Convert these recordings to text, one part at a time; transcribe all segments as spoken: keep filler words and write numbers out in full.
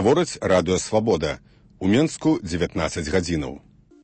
Гаворыць радыё «Свабода». У Менску дзевятнаццаць гадзінаў.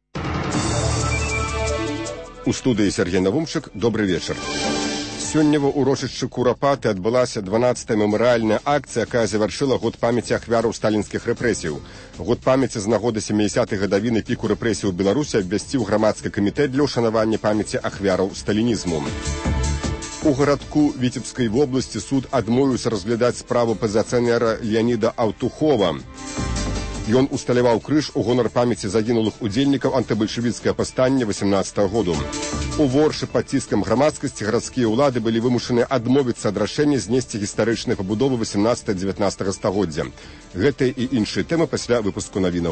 У студыі Сергей Навумчык. Добры вечар. Сёння ва ўрочышчы Курапаты адбылася дванаццатая мемарыяльная акцыя, якая завяршыла год памяці ахвяраў сталінскіх рэпрэсіяў. Год памяці з нагоды сямідзясятай гадавіны піку рэпрэсій у Беларусі абвясціў грамадскі камітэт для ўшанавання памяці ахвяраў сталінізму. У гарадку Віцебскай вобласці суд адмовіўся разглядаць справу пазіцыянера Леаніда Аўтухова. Ён усталяваў крыж у гонар памяці загінулых удзельнікаў антыбальшавіцкага паўстання васямнаццатага году. У Воршы пад ціскам грамадскасці гарадскія ўлады былі вымушаны адмовіцца ад рашэння знесці гістарычнай пабудовы васямнаццатага-дзевятнаццатага стагоддзя. Гэтыя і іншыя тэмы пасля выпуску навінаў.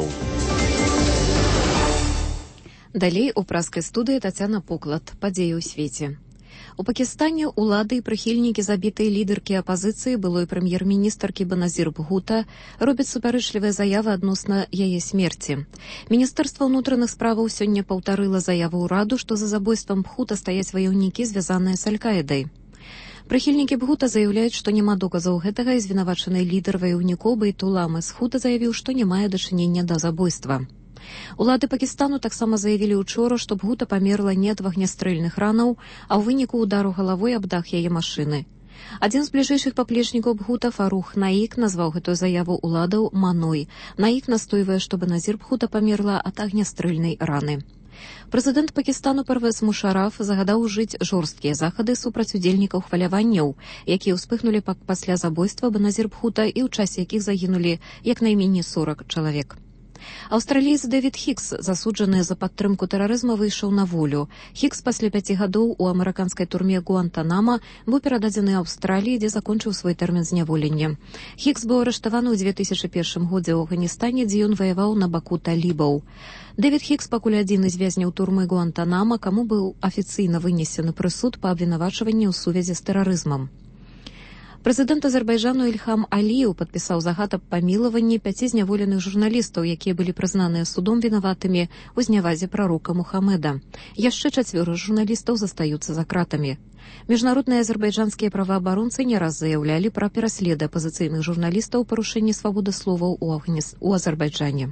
Далей у праскай студыі Тацяна Поклад. Падзеі ў свеце. У Пакістане ўлады і прыхільнікі забітай лідаркі апазіцыі, былой прэм'ер-міністркі Беназір Бхута, робяць супярэчлівыя заявы адносна яе смерці. Міністэрства ўнутраных справаў сёння паўтарыла заяву ўраду, што за забойствам Бхута стаяць ваяўнікі, звязаныя з Аль-Каідай. Прыхільнікі Бхута заяўляюць, што няма доказаў гэтага, і звінавачаны лідар ваяўнікоў Байтула Месхута заявіў, што не мае дачынення да забойства. Улады Пакістану таксама заявілі учора, што Бхута памерла не ад вагнястрэльных ранаў, а ў выніку удару галавой аб дах яе машыны. Адзін з бліжэйшых паплечнікаў Бхута, Фарух Наік, назваў гэтую заяву уладаў маной. Наік настойвае, што Беназір Бхута памерла ад агнястрэльнай раны. Прэзідэнт Пакістану Парвез Мушараф загадаў ужыць жорсткія захады супраць удзельнікаў хваляванняў, якія ўспыхнулі пасля забойства Беназір Бхута і ў часе якіх загінулі як найменей сорак чалавек. Аўстраліец Дэвід Хікс, засуджаны за падтрымку тэрарызма, выйшаў на волю. Хікс пасля пяці гадоў у амерыканскай турме Гуантанама быў перададзены Аўстраліі, дзе закончыў свой тэрмін зняволення. Хікс быў арыштаваны ў дзве тысячы першым годзе ў Афганістане, дзе ён ваяваў на баку талібаў. Дэвід Хікс пакуль адзін з вязняў турмы Гуантанама, каму быў афіцыйна вынесены прысуд па абвінавачванні ў сувязі з тэрарызмам. Прэзідэнт Азербайджану Ільхам Аліеў падпісаў загад аб памілаванні пяці зняволеных журналістаў, якія былі прызнаныя судом вінаватымі ў знявазе прарока Мухаммеда. Яшчэ чацвёра журналістаў застаюцца за кратамі. Міжнародныя азербайджанскія праваабаронцы не раз заяўлялі пра пераследы апазіцыйных журналістаў, парушэнні свабоды слова ў Азербайджане.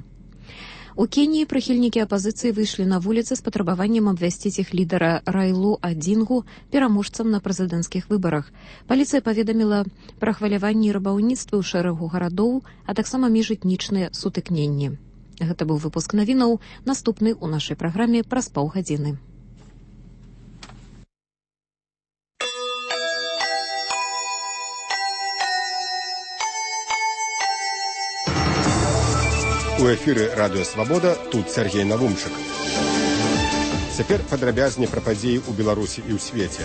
У Кеніі прыхільнікі апазіцыі выйшлі на вуліцы з патрабаваннем абвясціць іх лідара Райлу Адзінгу пераможцам на прэзідэнцкіх выбарах. Паліцыя паведаміла пра хваляванні і рабаўніцтвы ў шэрагу гарадоў, а таксама міжэтнічныя сутыкненні. Гэта быў выпуск навінаў, наступны ў нашай праграме праз паўгадзіны. У эфіры радыё «Свабода», тут Сергей Навумчык. Цяпер падрабязней пра падзеі ў Беларусі і ў свеце.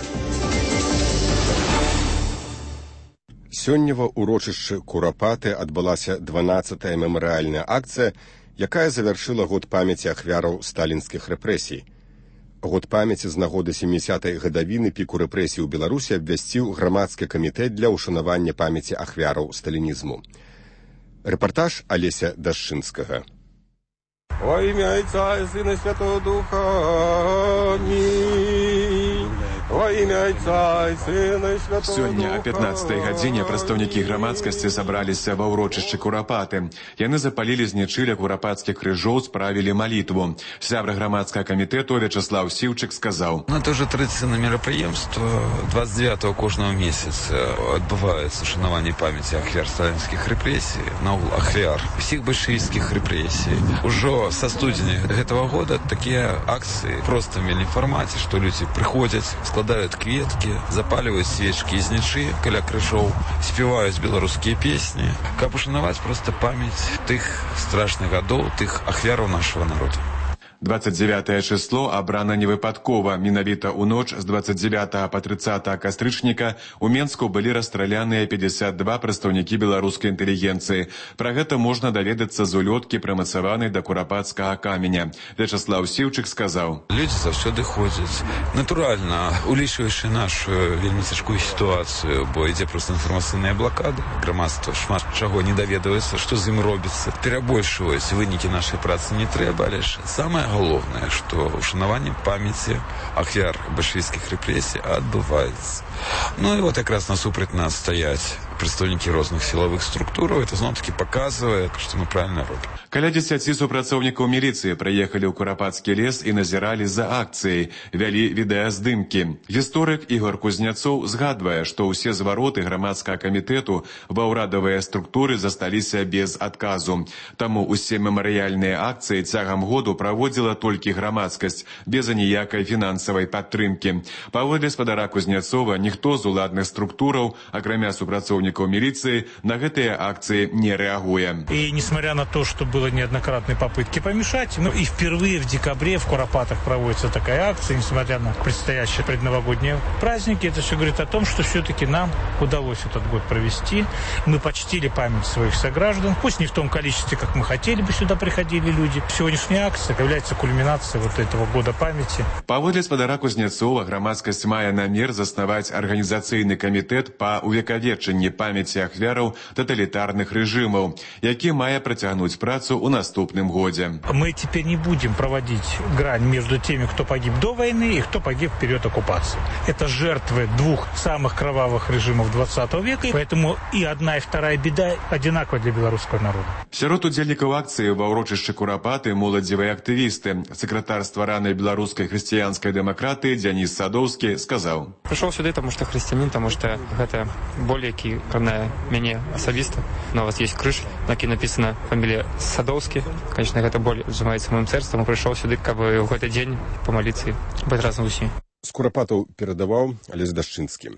Сёння ва ўрочышчы Курапаты адбылася дванаццатая мемарыяльная акцыя, якая завяршыла год памяці ахвяраў сталінскіх рэпрэсій. Год памяці з нагоды сямідзясятай гадавіны піку рэпрэсій у Беларусі абвясціў грамадскі камітэт для ўшанавання памяці ахвяраў сталінізму. Рэпартаж Алеся Дашчынскага. Во імя Отца і Сына Святого Духа. Амінь. Во імя Отца і Сына Святого Духа. Сёння о пятнаццатай гадзіне прадстаўнікі грамадскасці сабраліся ва ўрочышчы Курапаты. Яны запалілі з нячыля курапацкіх крыжоў, справілі малітву. Сябра грамадскага камітэту Вячеслав Сіўчык сказаў: Ну, это уже традиционное мероприемство. двадцать девятого кожного месяца отбывается ушанаванне памяти ахвяр сталинских репрессий, наогул ахвяр всех большевистских репрессий. Уже со студзеня этого года такие акции в простом формате, что люди приходят, складывают кветки, запаливают свечки из ничи, каля крыжоў, спевают белорусские песни, каб ушанаваць просто память тых страшных гадоў, тых ахвяраў нашего народа. двадцать девятое число абрана невыпадкова. Менавіта ў ноч з двадцать девятага па трыццатае кастрычніка у Менску былі расстраляныя пятьдесят два прадстаўнікі беларускай інтэлігенцыі. Пра гэта можна даведацца з улёткі, прымацаванай да курапацкага каменя. Вячеслав Сіўчык сказаў: Людзі заўсёды ходзяць. Натуральна, улічваючы нашу вельмі цяжкую сітуацыю, бо ідзе проста інфармацыйная блакада. Грамадства шмат чаго не даведваецца, што з ім робіцца. Перабольшваць вынікі нашай працы не трэба, але ж самае галоўнае, што ушанаванне памяці ахвяр бальшавіцкіх рэпрэсій адбываецца. Ну і вот якраз насупраць нас стаяць прадстаўнікі розных сілавых структураў. Это зноў-такі паказвае, што мы правільна робім. Каля дзесяці супрацоўнікаў міліцыі прыехалі ў Курапацкі лес і назіралі за акцыяй, вялі відэаздымкі. Гісторык Ігор Кузняцоў згадвае, што ўсе звароты грамадскага камітэту ва ўрадавыя структуры засталіся без адказу. Таму усе мемарыяльныя акцыі цягам году праводзіла толькі грамадскасць, без аніякай фінансавай падтрымкі. Паводле спадара Кузняцова, ніхто з уладных структураў, акрамя супрацоўнікаў міліцыі, на гэтыя акцыі не реагуя. И несмотря на то, что было неоднократные попытки помешать, ну и впервые в декабре в Куропатах проводится такая акция, несмотря на предстоящие предновогодние праздники, это все говорит о том, что все-таки нам удалось этот год провести. Мы почтили память своих сограждан, пусть не в том количестве, как мы хотели бы, сюда приходили люди. Сегодняшняя акция является кульминацией вот этого года памяти. Паводле спадара Кузняцова, грамадскасць мае намер заснаваць арганізацыйны камітэт па увекавечанні памяці ахвяраў таталітарных рэжымаў, які мае працягнуць працу ў наступным годзе. Мы теперь не будем проводить грань между теми, кто погиб до войны и кто погиб в период оккупации. Это жертвы двух самых кровавых режимов двадцатого века, поэтому и одна, и вторая беда одинакова для белорусского народа. Сярод удзельнікаў акцыі ва ўрочышчы Курапаты моладзевыя актывісты. Сакратар стваранай беларускай хрысціянскай дэмакратыі Дзяніс Садоўскі сказаў: Прыйшоў сюды, таму што хрысціянін, таму што гэта боль, які кранае мяне асабіста. На вас есть крыж, на якій напісана фамілія Садоўскі. Конечно, гэта боль зжимаецца маім сэрцам. Прыйшоў сюды, каб у гэты дзень памаліцца быць разам з усімі. З Курапатаў перадаваў Алесь Дашчынскі.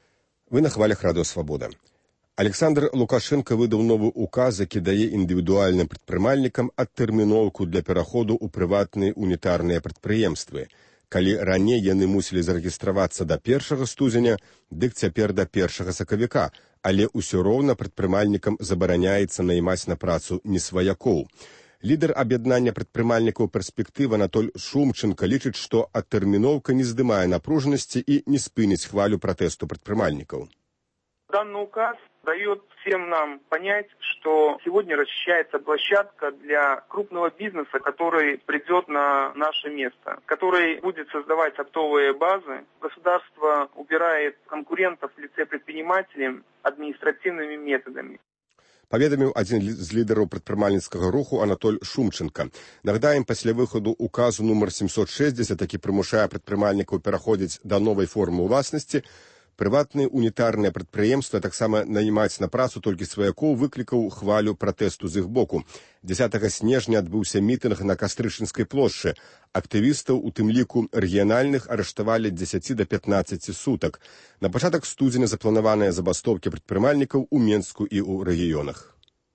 Вы на хвалях Радыё Свабода. Александр Лукашенко выдаў новы указ, які дае індывідуальным прадпрымальнікам адтэрміноўку для пераходу ў прыватныя унітарныя прадпрыемствы. Калі раней яны мусілі зарэгістравацца да першага студзеня, дык цяпер да першага сакавіка, але ўсё роўна прадпрымальнікам забараняецца наймаць на працу несваякоў. Лідар аб'яднання прадпрымальнікаў «Перспектыва» Анатоль Шумченко лічыць, што адтэрміноўка не здымае напружанасці і не спыніць хвалю пратэсту прадпрымальнікаў. Данный указ дает всем нам понять, что сегодня расчищается площадка для крупного бизнеса, который придет на наше место, который будет создавать оптовые базы. Государство убирает конкурентов в лице предпринимателей административными методами. Паведаміў адзін з лідараў прадпрымальніцкага руху Анатоль Шумченко. Нагадаем, пасля выхаду указу нумар семьсот шестьдесят, які прымушае прадпрымальнікаў пераходзіць да новай формы ўласнасці, прыватныя унітарныя прадпрыемствы, таксама наймаць на працу толькі сваякоў, выклікаў хвалю пратэсту з іх боку. дзесятага снежня адбыўся мітынг на Кастрычынскай плошчы. Актывістаў, у тым ліку рэгіянальных, арыштавалі ад дзесяці да пятнаццаці сутак. На пачатак студзеня запланаваныя забастоўкі прадпрымальнікаў у Менску і ў рэгіёнах.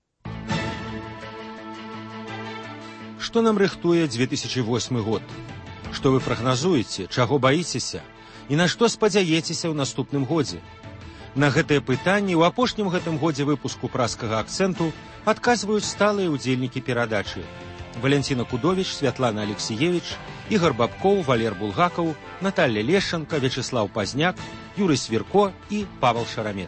Што нам рыхтуе две тысячи восьмы год? Што вы прагназуеце, чаго баіцеся? І на што спадзяецеся ў наступным годзе? На гэтыя пытанні ў апошнім гэтым годзе выпуску праскага акцэнту адказваюць сталыя ўдзельнікі перадачы. Валянціна Кудовіч, Святлана Алексіевіч, Ігор Бабкоў, Валер Булгакаў, Наталья Лешченко, Вячеслав Пазняк, Юрый Свірко і Павел Шарамет.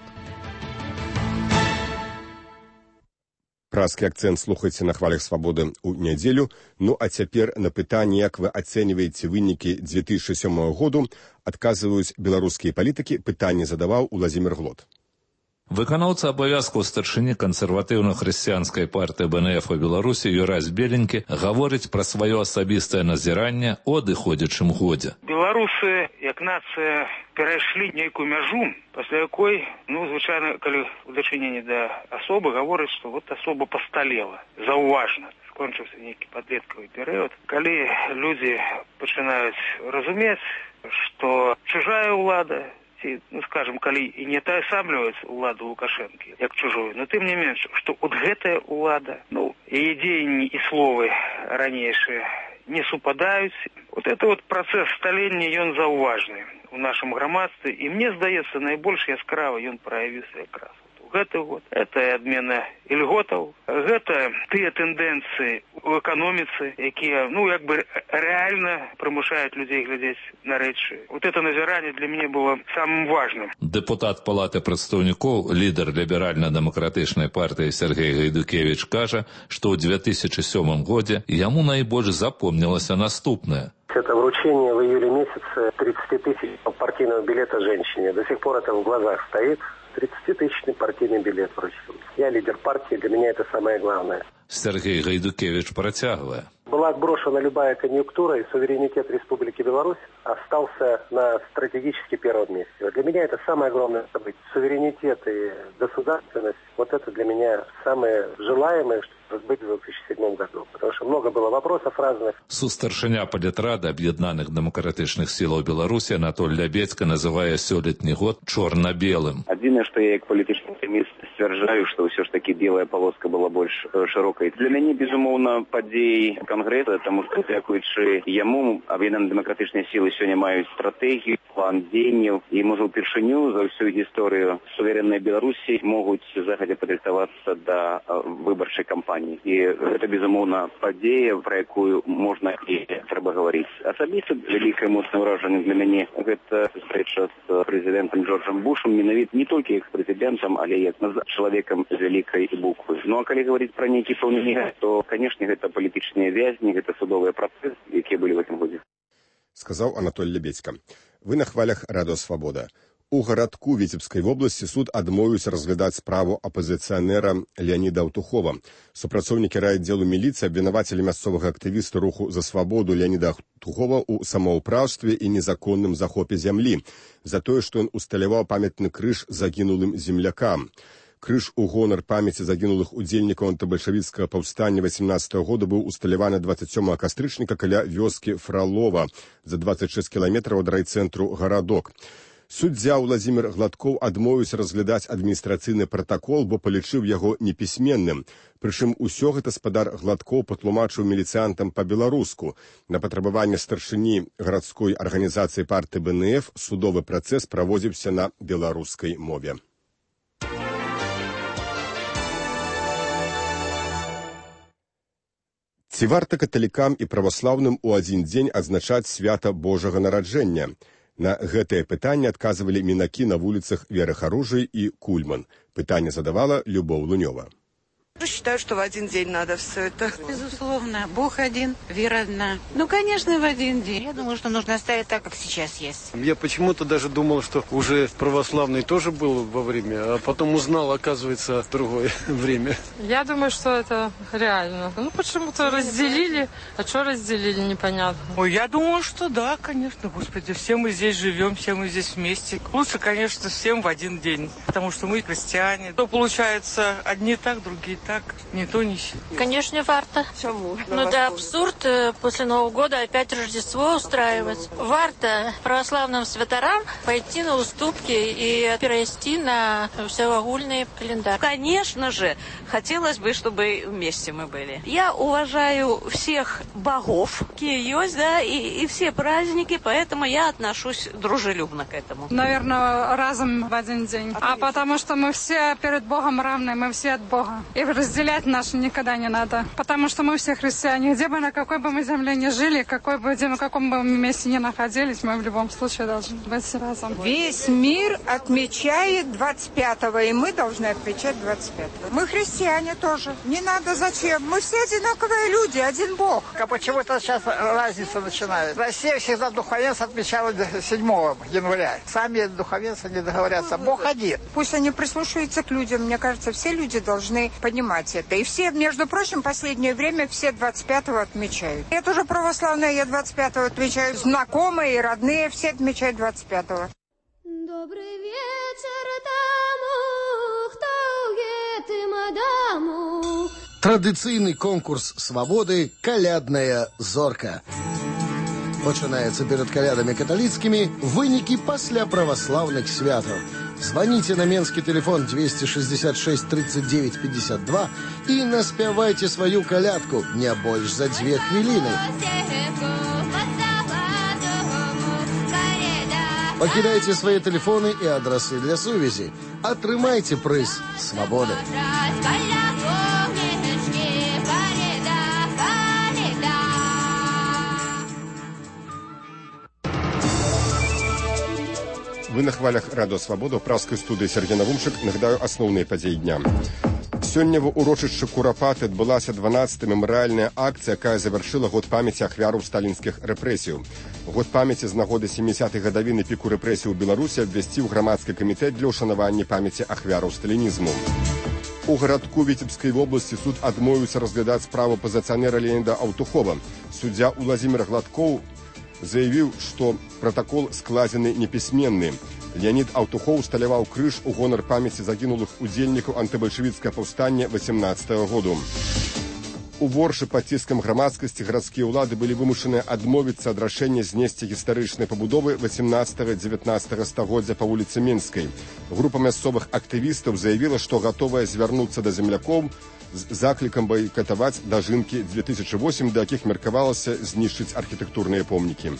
Празкі акцэнт слухайце на хвалях Свабоды ў нядзелю. Ну а цяпер на пытанне, як вы ацэньваеце вынікі две тысячи сёмага году, адказваюць беларускія палітыкі. Пытанне задаваў Уладзімір Глот. Выканаўца абавязкаў старшыні кансерватыўна-хрысціянскай партыі бэ эн эф у Беларусі Юрась Беленькі гаворыць пра сваё асабістае назіранне ў адыходзячым годзе. Беларусы, як нацыя, перайшлі нейкую мяжу, пасля якой, ну, звычайна, калі ў дачыненні да асобы гаворыць, што вот асоба пасталела, заўважна. Скончыўся нейкі падлеткавы перыяд, калі людзі пачынаюць разумець, што чужая ўлада, ну, скажем, калі і не таасабліваюць уладу Лукашэнкі, як чужую, но тым не менш, што от гэтая ўлада, ну, яе дзеянні і словы ранейшыя не супадаюць. Вот это вот працэс сталення, ён заўважны у нашым грамадстве, і мне здаецца, найбольш яскрава ён праявіўся якраз гэты год. Это адмена ільготаў, гэта тыя тэндэнцыі ў эканоміцы, якія, ну, як бы рэальна прымушаюць людзей глядзець на рэчы. Вот это назіранне для мяне было самым важным. Дэпутат Палаты прадстаўнікоў, лідар ліберальна-дэмакратычнай партыі Сергей Гайдукевіч кажа, што ў две тысячи сёмым годзе яму найбольш запомнілася наступнае. Это вручение в июле месяце тридцать тысяч партийного билета женщине. До сих пор это в глазах стоит. тридцатитысячный партийный билет вручил. Я лидер партии, для меня это самое главное. Сергей Гайдукевич протягивая. Была отброшена любая конъюнктура, и суверенитет Республики Беларусь остался на стратегически первом месте. Для меня это самое огромное событие. Суверенитет и государственность, вот это для меня самое желаемое, что быть в две тысячи седьмом году. Потому что много было вопросов разных. Сустаршыня палітрады Аб'яднаных дэмакратычных сілаў Беларусі Анатоль Лябедзька называе сёлетні год чорна-белым. Адзінае, што я як палітычны эканаміст сцвярджаю, што ўсё ж таки белая полоска была больш шырокай. Для мяне, безумоўна, падзеі Конгресса, тому што, дзякуючы яму, аб'яднаныя дэмакратычныя сілы сёння маюць стратэгію, план дзеянняў, і, можа, упершыню за ўсю гісторыю суверэннай Беларусі могуць загадзя падрыхтавацца да выбарчай кампаніі. І гэта, безумоўна, падзея, пра якую можна і трэба гаварыць. Асабіста вялікае моцнае ўражанне для мяне гэта сустрэча з прэзідэнтам Джорджам Бушам, менавіта не толькі як прэзідэнтам, але як чалавекам з вялікай буквы. Ну а калі гаварыць пра нейкі пэўны мігаць, то, канешне, гэта палітычныя вязні, гэта судовыя працэсы, якія былі в гэтым годзе. Сказаў Анатоль Лябедзька. Вы на хвалях Радио Свабода. У гарадку Віцебскай вобласці суд адмовіўся разглядаць справу апазіцыянера Леаніда Аўтухова. Супрацоўнікі райаддзелу міліцыі абвінавацілі мясцовага актывіста руху за свабоду Леаніда Аўтухова ў самаўпраўстве і незаконным захопе зямлі за тое, што ён усталяваў памятны крыж загінулым землякам. Крыж у гонар памяці загінулых удзельнікаў антыбальшавіцкага паўстання васемнаццатага года быў усталяваны дваццаць сёмага кастрычніка каля вёскі Фралова за дваццаць шэсць кіламетраў ад райцэнтру гарадок. Суддзя Владзімір Гладкоў адмовіўся разглядаць адміністрацыйны пратакол, бо палічыў яго непісьменным. Прычым усё гэта спадар Гладкоў патлумачыў міліцыянтам па-беларуску. На патрабаванне старшыні гарадской арганізацыі партыі Бэ Эн Эф судовы працэс праводзіўся на беларускай мове. Ці варта каталікам і праваслаўным у адзін дзень адзначаць свята Божага нараджэння? На гэтае пытанне адказвалі мінакі на вуліцах Веры Харужай і Кульман. Пытанне задавала Любоў Лунёва. Считаю, что в один день надо все это. Безусловно. Бог один, вера одна. Ну, конечно, в один день. Я думаю, что нужно оставить так, как сейчас есть. Я почему-то даже думал, что уже православный тоже был во время, а потом узнал, оказывается, другое время. Я думаю, что это реально. Ну, почему-то разделили. А что разделили, непонятно. Ой, я думаю, что да, конечно, господи. Все мы здесь живем, все мы здесь вместе. Лучше, конечно, всем в один день. Потому что мы христиане. То, получается, одни так, другие так, не то, ни сё. Конечно, варто. Чему? Ну да, абсурд после Нового года опять Рождество устраивать. Варто православным святарам пойти на уступки и перевести на всеогульный календарь. Конечно же, хотелось бы, чтобы вместе мы были. Я уважаю всех богов, какие есть, да, и, и все праздники, поэтому я отношусь дружелюбно к этому. Наверное, разом в один день. А потому что мы все перед Богом равны, мы все от Бога. И разделять нас никогда не надо. Потому что мы все христиане. Где бы, на какой бы мы земле ни жили, какой бы, где, на каком бы мы месте ни находились, мы в любом случае должны быть разом. Весь мир отмечает двадцать пятого, и мы должны отмечать двадцать пятого. Мы христиане тоже. Не надо зачем. Мы все одинаковые люди, один Бог. А почему-то сейчас разница начинает. Россия всегда духовенство отмечала седьмого января. Сами духовенцы не договорятся. Бог один. Пусть они прислушиваются к людям. Мне кажется, все люди должны понимать это. И все, между прочим, в последнее время все двадцать пятого отмечают. Я тоже православная, я двадцать пятого отмечаю. Знакомые и родные все отмечают двадцать пятого. Добрый вечер тому, кто едем дому. Традыцыйны конкурс свабоды «Калядная зорка». Пачынаецца перад калядамі каталіцкімі, вынікі пасля праваслаўных святаў. Звоните на менский телефон двести шестьдесят шесть тридцать девять пятьдесят два и наспявайте свою колядку не больше за две хвилины. Покидайте свои телефоны и адресы для сувязі. Атрымайте прыз свободы. Вы на хвалях Радио Свобода. В пражской студии Сергей Навумшик. Нагадаю, основные подеи дня. Сёння ва ўрочышчы Курапаты адбылася дванаццатая мемарыяльная акцыя, якая завяршыла год памяці ахвяраў сталінскіх рэпрэсіяў. Год памяці з нагоды сямідзясятай гадавіны піку рэпрэсій у Беларусі абвясціў грамадскі камітэт для ўшанавання памяці ахвяраў сталінізму. У гарадку Віцебскай вобласці суд адмовіўся разглядаць справу пазіцыянера Леоніда Аўтухова. Суддзя Уладзімір Гладкоў заявіў, што пратакол складзены непісьменны. Леонид Аўтухоў усталяваў крыж у гонар памяці загінулых удзельнікаў антыбальшавіцкага паўстання васемнаццатага году. У Воршы пад ціскам грамадскасці гарадскія ўлады былі вымушаныя адмовіцца ад рашэння знесці гістарычнай пабудовы васемнаццатага-дзевятнаццатага стагоддзя па вуліцы Менскай. Група мясцовых актывістаў заявіла, што гатовая звярнуцца да землякоў з заклікам байкатаваць дажынкі дзве тысячы восем, да якіх меркавалася знішчыць архітэктурныя помнікі.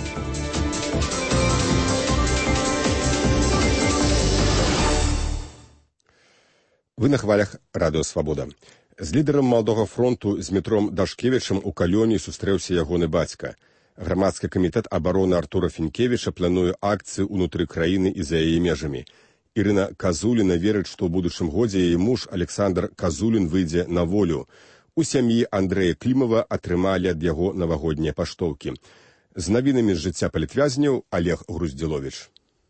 Вы на хвалях Радыё Свабода. З лідарам Маладога фронту Змітром Дашкевічам у Калёні сустрэўся ягоны бацька. Грамадскі камітэт абароны Артура Фінкевіча плануе акцыю ўнутры краіны і за яе межамі. Ірына Казуліна верыць, што ў будучым годзе яе муж Александр Казулін выйдзе на волю. У сям'і Андрэя Клімава атрымалі ад яго навагоднія паштоўкі. З навінамі з жыцця палітвязняў Олег Груздзіловіч.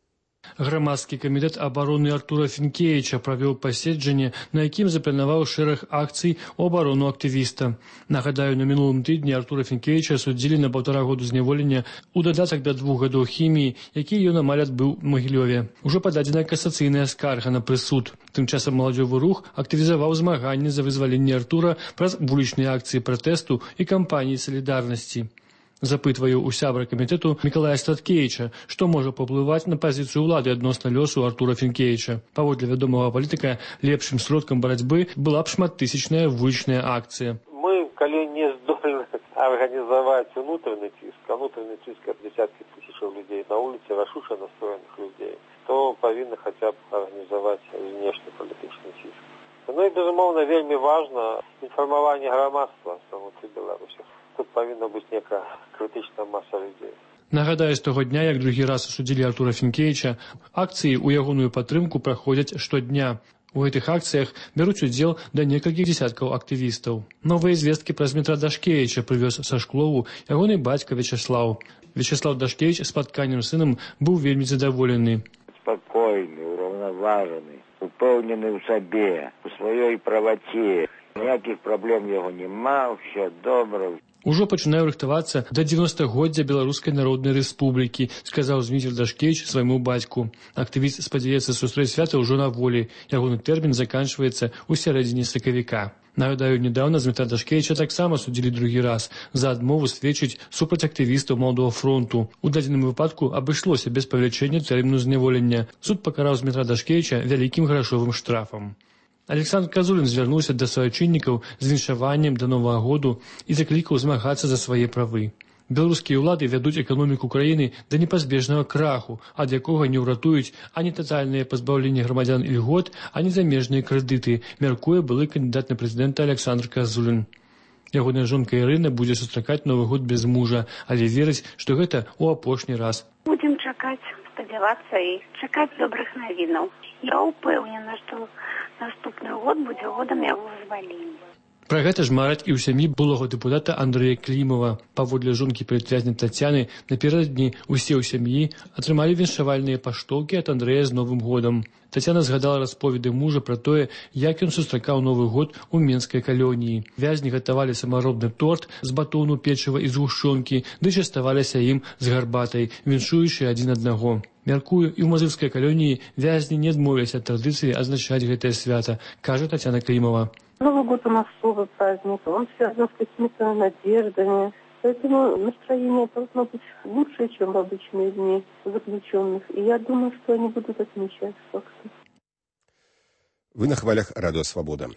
Грамадскі камітэт абароны Артура Фінкевіча правёў паседжанне, на якім запланаваў шэраг акцый у абарону актывіста. Нагадаю, на мінулым тыдні Артура Фінкевіча судзілі на паўтара году зняволення у дадатак да двух гадоў хіміі, які ён амаль адбыў у Магілёве. Ужо пададзена касацыйная скарга на прысуд. Тым часам маладзёвы рух актывізаваў змаганне за вызваленне Артура праз вулічныя акцыі пратэсту і кампаніі салідарнасці. Запытваю у сябра камітэту Мікалая Статкевіча, што можа паўплываць на пазіцыю ўлады адносна лёсу Артура Фінкевіча. Паводле вядомага палітыка, лепшым сродкам барацьбы была б шматтысячная вулічная акцыя. Мы, калі не здолелі арганізаваць унутраны ціск, а унутраны ціск ад дзесяткі тысячаў людзей на вуліцы, рашуча настроеных людзей, то павінны хаця б арганізаваць знешні палітычны ціск. Ну і, безумоўна, вельмі важна інфармаванне грамадства самой Беларусі. Тут павінна быць некая крытычная маса людзей. Нагадаю, з таго дня, як другі раз судзілі Артура Фінкевіча, акцыі ў ягоную падтрымку праходзяць штодня. У гэтых акцыях бяруць удзел да некалькіх дзесяткаў актывістаў. Новыя звесткі пра Змітра Дашкевіча прывёз са Шклову ягоны бацька Вячаслаў. Вячаслаў Дашкевіч спатканнем з сынам быў вельмі задаволены. Спакойны, ураўнаважаны, упэўнены ў сабе, у сваёй праваце. Ніякіх праблем яго няма, ўсё добра. Ужо пачынаю рыхтавацца да дзевяностагоддзя Беларускай Народнай Рэспублікі, сказаў Зміцер Дашкевіч свайму бацьку. Актывіст спадзяецца сустрэць свята ўжо на волі. Ягоны тэрмін заканчваецца ў сярэдзіне сакавіка. Нагадаю, недавно Змітра Дашкевіча таксама судзілі другі раз за адмову сведчыць супраць актывістаў Маладога фронту. У дадзеным выпадку абышлося без павелічэння тэрміну зняволення. Суд пакараў Змітра Дашкевіча вялікім грашовым штрафам. Александр Казулін звярнуўся да суайчыннікаў з віншаваннем да Новага году і заклікаў змагацца за свае правы. Беларускія ўлады вядуць эканоміку краіны да непазбежнага краху, ад якога не ўратуюць ані татальнае пазбаўленне грамадзян ільгот, ані замежныя крэдыты, мяркуе былы кандыдат на прэзідэнта Александр Казулін. Ягоная жонка Ірына будзе сустракаць Новы год без мужа, але верыць, што гэта ў апошні раз. Будзем чакаць, спадзявацца і чакаць добрых навінаў. Я ўпэўнена, што наступны год будзе годам яго вызвалення. Пра гэта ж мараць і ў сям'і былога дэпутата Андрэя Клімава. Паводле жонкі палітвязня Тацяны, напярэдадні усе ў сям'і атрымалі віншавальныя паштоўкі ад Андрэя з Новым годам. Тацяна згадала расповеды мужа пра тое, як ён сустракаў Новы год у Менскай калоніі. Вязні гатавалі самаробны торт з батону, печыва і згушчонкі, ды частаваліся ім з гарбатай, віншуючы адзін аднаго. Мяркую, і ў мазырскай калоніі вязні не адмовіліся ад традыцыі азначаць гэтае свята, кажа Тацяна Клімава. Новый год у нас особый праздник, он связан с какими-то надеждами, поэтому настроение должно быть лучше, чем в обычные дни заключенных, и я думаю, что они будут отмечать факты. Вы на хвалях Радыё Свабода.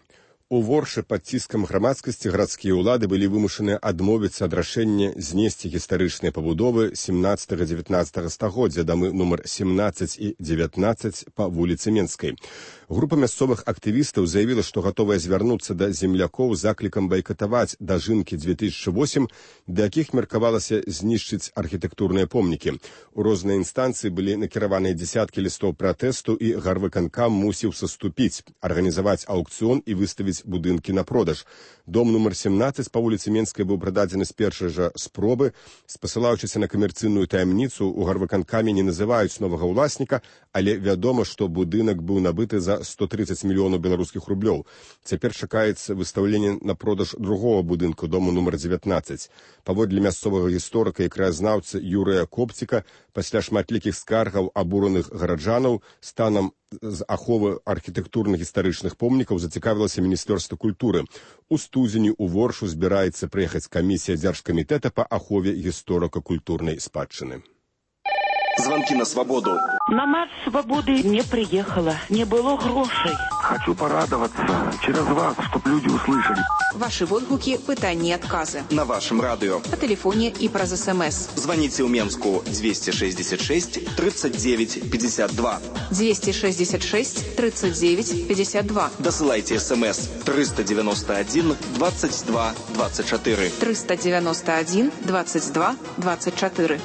У Воршы пад ціскам грамадскасці гарадскія ўлады былі вымушаны адмовіцца ад рашэння знесці гістарычныя пабудовы семнаццатага-дзевятнаццатага стагоддзя, дамы нумар семнаццаць і дзевятнаццаць па вуліцы Менскай. Група мясцовых актывістаў заявіла, што гатовая звярнуцца да землякоў з заклікам байкатаваць дажынкі дзве тысячы восем, да якіх меркавалася знішчыць архітэктурныя помнікі. У розныя інстанцыі былі накіраваныя дзесяткі лістоў пратэсту, і гарвыканкам мусіў саступіць, арганізаваць аўкцыён і выставіць будынкі на продаж. Дом нумар семнаццаць па вуліцы Менскай быў прададзены з першай жа спробы. Спасылаючыся на камерцыйную таямніцу, у гарвыканкаме не называюць новага ўласніка, але вядома, што будынак быў набыты за сто тридцать мільёнаў беларускіх рублёў. Цяпер чакаецца выстаўленне на продаж другого будынку, дому нумар дзевятнаццаць. Паводле мясцовага гісторыка і краязнаўцы Юрыя Копціка, пасля шматлікіх скаргаў абураных гараджанаў станам з аховы архітэктурна-гістарычных помнікаў зацікавілася Міністэрства культуры. У студзені ў Воршу збіраецца прыехаць камісія дзяржкамітэта па ахове гісторыка-культурнай спадчыны. Звонки на свободу. На марш свободы не приехала, не было грошей. Хочу порадоваться через вас, чтобы люди услышали. Ваши отгуки, пытания и отказы. На вашем радио. По телефоне и про СМС. Звоните в Менску двести шестьдесят шесть тридцать девять пятьдесят два. двести шестьдесят шесть тридцать девять пятьдесят два. Досылайте СМС триста девяносто один двадцать два двадцать четыре. триста девяносто один двадцать два двадцать четыре.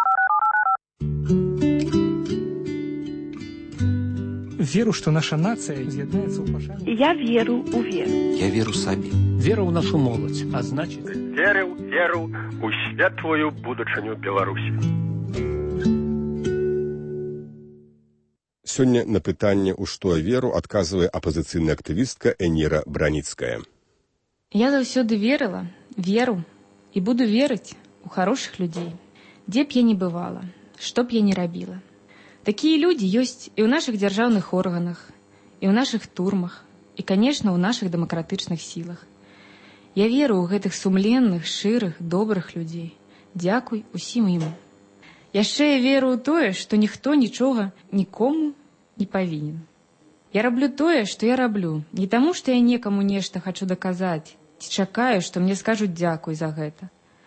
Веру, что наша нация изъедается у пошаги. Я веру у веру. Я веру самі. Вера у нашу молодь, а значит... Веру, веру у светлую будучыню Беларусі. Сёння на пытанне, у што веру, адказвае апазіцыйная актывістка Эніра Браніцкая. Я заўсёды верыла, веру і буду верыць у хорошых людзей. Дзе б я не бывала, што б я не рабіла. Такія людзі ёсць і ў нашых дзяржаўных органах, і ў нашых турмах, і, канешне, ў нашых дэмакратычных сілах. Я веру ў гэтых сумленных, шчырых, добрых людзей. Дзякуй усім ім. Яшчэ я веру ў тое, што ніхто нічога нікому не павінен. Я раблю тое, што я раблю, не таму, што я некаму нешта хачу даказаць, ці чакаю, што мне скажуць дзякуй за гэта,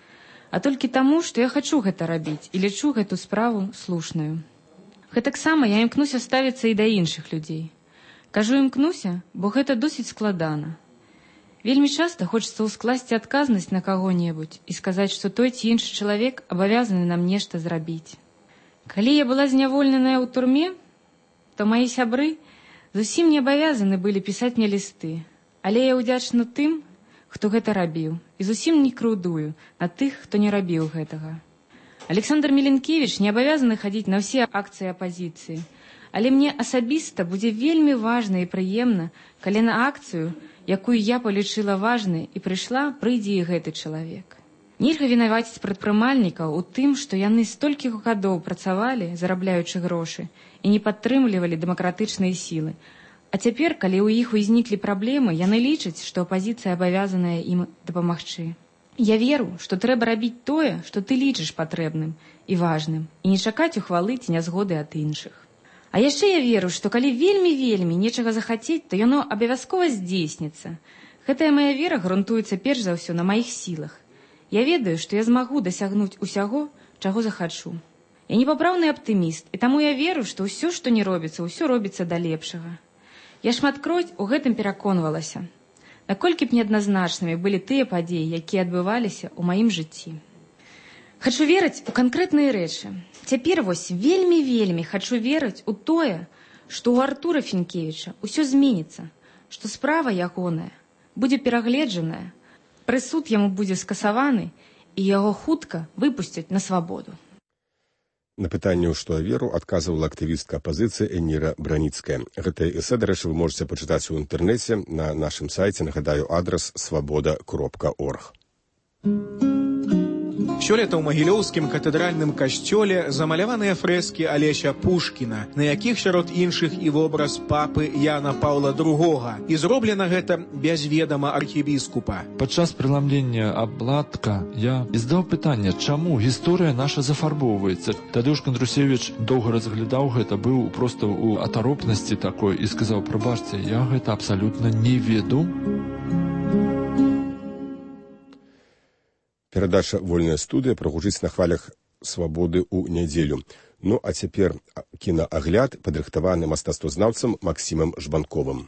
а толькі таму, што я хачу гэта рабіць і лічу гэту справу слушнаю. Гэтаксама я імкнуся ставіцца і да іншых людзей. Кажу імкнуся, бо гэта досыць складана. Вельмі часта хочацца ўскласці адказнасць на каго-небудзь і сказаць, што той ці іншы чалавек абавязаны нам нешта зрабіць. Калі я была зняволеная ў турме, то мае сябры зусім не абавязаны былі пісаць мне лісты, але я ўдзячна тым, хто гэта рабіў, і зусім не крыўдую на тых, хто не рабіў гэтага. Александр Міленкевіч не абавязаны хадзіць на ўсе акцыі апазіцыі, але мне асабіста будзе вельмі важна і прыемна, калі на акцыю, якую я палічыла важнай і прыйшла, прыйдзе і гэты чалавек. Нельга вінаваціць прадпрымальнікаў у тым, што яны столькі гадоў працавалі, зарабляючы грошы, і не падтрымлівалі дэмакратычныя сілы. А цяпер, калі ў іх узніклі праблемы, яны лічаць, што апазіцыя абавязаная ім дапамагчы. Я веру, што трэба рабіць тое, што ты лічыш патрэбным і важным, і не чакаць ухвалы ці нязгоды ад іншых. А яшчэ я веру, што калі вельмі-вельмі нечага захацець, то яно абавязкова здзейсніцца. Гэтая мая вера грунтуецца перш за ўсё на маіх сілах. Я ведаю, што я змагу дасягнуць усяго, чаго захачу. Я непапраўны аптыміст, і таму я веру, што ўсё, што не робіцца, ўсё робіцца да лепшага. Я шматкроць у гэтым пераконвалася. Наколькі б неадназначнымі былі тыя падзеі, якія адбываліся ў маім жыцці. Хачу верыць у канкрэтныя рэчы. Цяпер вось вельмі-вельмі хачу верыць у тое, што ў Артура Фінкевіча ўсё зменіцца, што справа ягоная будзе перагледжаная, прысуд яму будзе скасаваны, і яго хутка выпусцяць на свабоду. На пытанне, у што веру, адказвала актывістка апазіцыі Эніра Браніцкая. Гэтае эсэ, дарэчы, вы можаце пачытаць у інтэрнэце на нашым сайце, нагадаю, адрас свабода кропка орг. Сёлета ў магілёўскім катэдральным касцёле замаляваныя фрэскі Алеся Пушкіна, на якіх сярод іншых і вобраз папы Яна Паўла другога. І зроблена гэта без ведама архібіскупа. Падчас прыламлення абладка я здаў пытанне, чаму гісторыя наша зафарбоўваецца. Тадeusz Кандрусевіч доўга разглядаў гэта, быў проста ў атаропнасці такой і сказаў: прабачце, я гэта абсалютна не веду. Перадача «Вольная студыя» прагучыць на хвалях «Свабоды» ў нядзелю. Ну, а цяпер кінаагляд, падрыхтаваны мастацтвазнаўцам Максімам Жбанковым.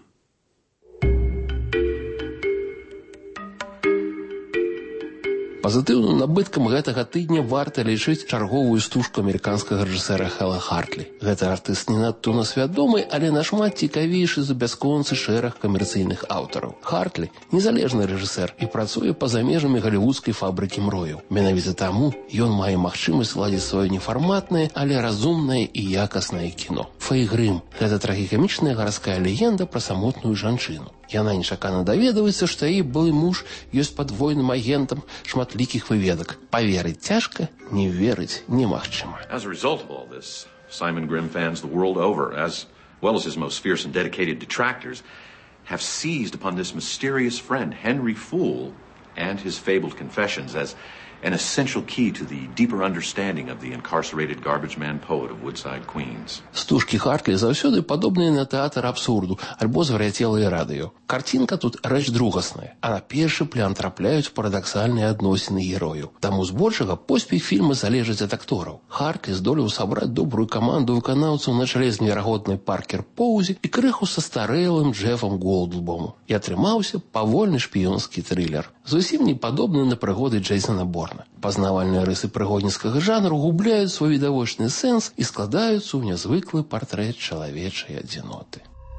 Пазітыўным набыткам гэтага тыдня варта лічыць чарговую стужку амерыканскага рэжысэра Хэла Хартлі. Гэты артыст не надта ў нас вядомы, але нашмат цікавейшы за бясконцы шэраг камерцыйных аўтараў. Хартлі незалежны рэжысэр і працуе па-за межамі галівудскай фабрыкі мрояў. Менавіта таму ён мае магчымасць ладзіць сваё нефарматнае, але разумнае і якаснае кіно. Фэй Грым – гэта трагікамічная гарадская легенда пра самотную жанчыну. Яна нечакана даведваецца, што яе былы муж ёсць падвойным агентам шматлікіх выведак. Паверыць цяжка, не верыць немагчыма. As a result of all this, Simon Grimm fans the world over, as well as his most fierce and dedicated detractors, have seized upon this mysterious friend, Henry Fool, and his fabled confessions as an essential key to the deeper understanding of the incarcerated garbage man poet of Woodside, Queens. Стужкі Хартлі заўсёды падобныя на тэатр абсурду альбо звар'яцелае радыё. Карцінка тут рэч другасная, а на першы план трапляюць парадаксальныя адносіны герояў. Таму збольшага поспех фільма залежыць ад актораў. Хартлі здолеў сабраць добрую каманду выканаўцаў на чале з неверагоднай Паркер Поўзі і крыху састарэлым Джефам Голдблумом. І атрымаўся павольны шпіёнскі трылер, зусім не падобны на прыгоды Джейсона Борна. Пазнавальныя рысы прыгодніцкага жанру губляюць свой відавочны сэнс і складаюцца ў нязвыклы партрэт чалавечай адзіноты.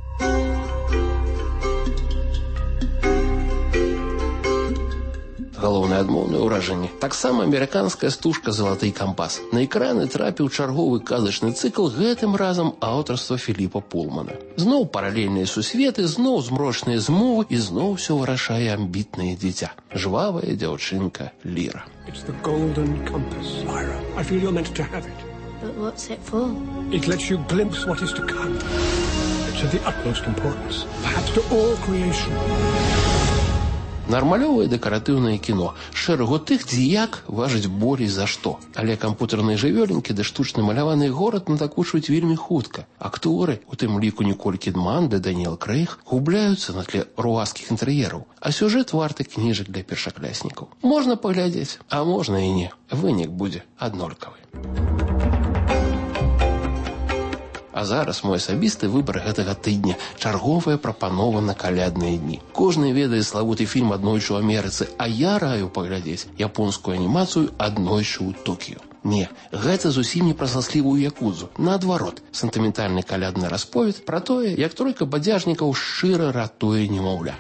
Галоўнае адмоўнае ўражанне. Таксама амерыканская стужка «Залаты кампас». На экраны трапіў чарговы казачны цыкл, гэтым разам аўтарства Філіпа Пулмана. Зноў паралельныя сусветы, зноў змрочныя змовы і зноў усё вырашае амбітнае дзіця. Жвавая дзяўчынка Ліра. It's the golden compass, Lyra. I feel you're meant to have it. But what's it for? It lets you glimpse what is to come. It's of the utmost importance, perhaps to all creation. Нармалёвае дэкаратыўнае кіно. Шэрагу тых, дзе як важыць болей за што. Але кампутарныя жывёленькі ды штучна маляваны горад надакучваюць вельмі хутка. Акторы, у тым ліку Ніколь Кідман ды Даніэл Крэйг, губляюцца на тле руаскіх інтэр'ераў. А сюжэт варты кніжак для першакласнікаў. Можна паглядзець, а можна і не. Вынік будзе аднолькавы. А зараз мой асабісты выбар гэтага тыдня – чарговая прапанова на калядныя дні. Кожны ведае славуты фільм «Аднойчы ў Амерыцы», а я раю паглядзець японскую анімацыю «Аднойчы ў Токіё». Не, гэта зусім не пра зласлівую якудзу. Наадварот, сентыментальны калядны расповед пра тое, як тройка бадзяжнікаў шчыра ратуе немаўля.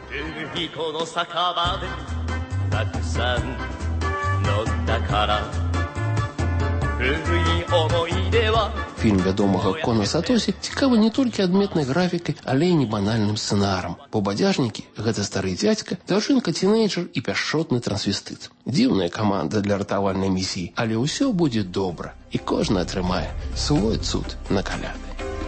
Фільм вядомага Кона Сатосі цікавы не толькі адметнай графікай, але і небанальным сцэнарам. Бо бадзяжнікі – гэта стары дзядзька, дзяўчынка-тінейджер і пяшчотны трансвестыт. Дзіўная каманда для ратавальнай місіі, але ўсё будзе добра, і кожны атрымае свой цуд на каляды.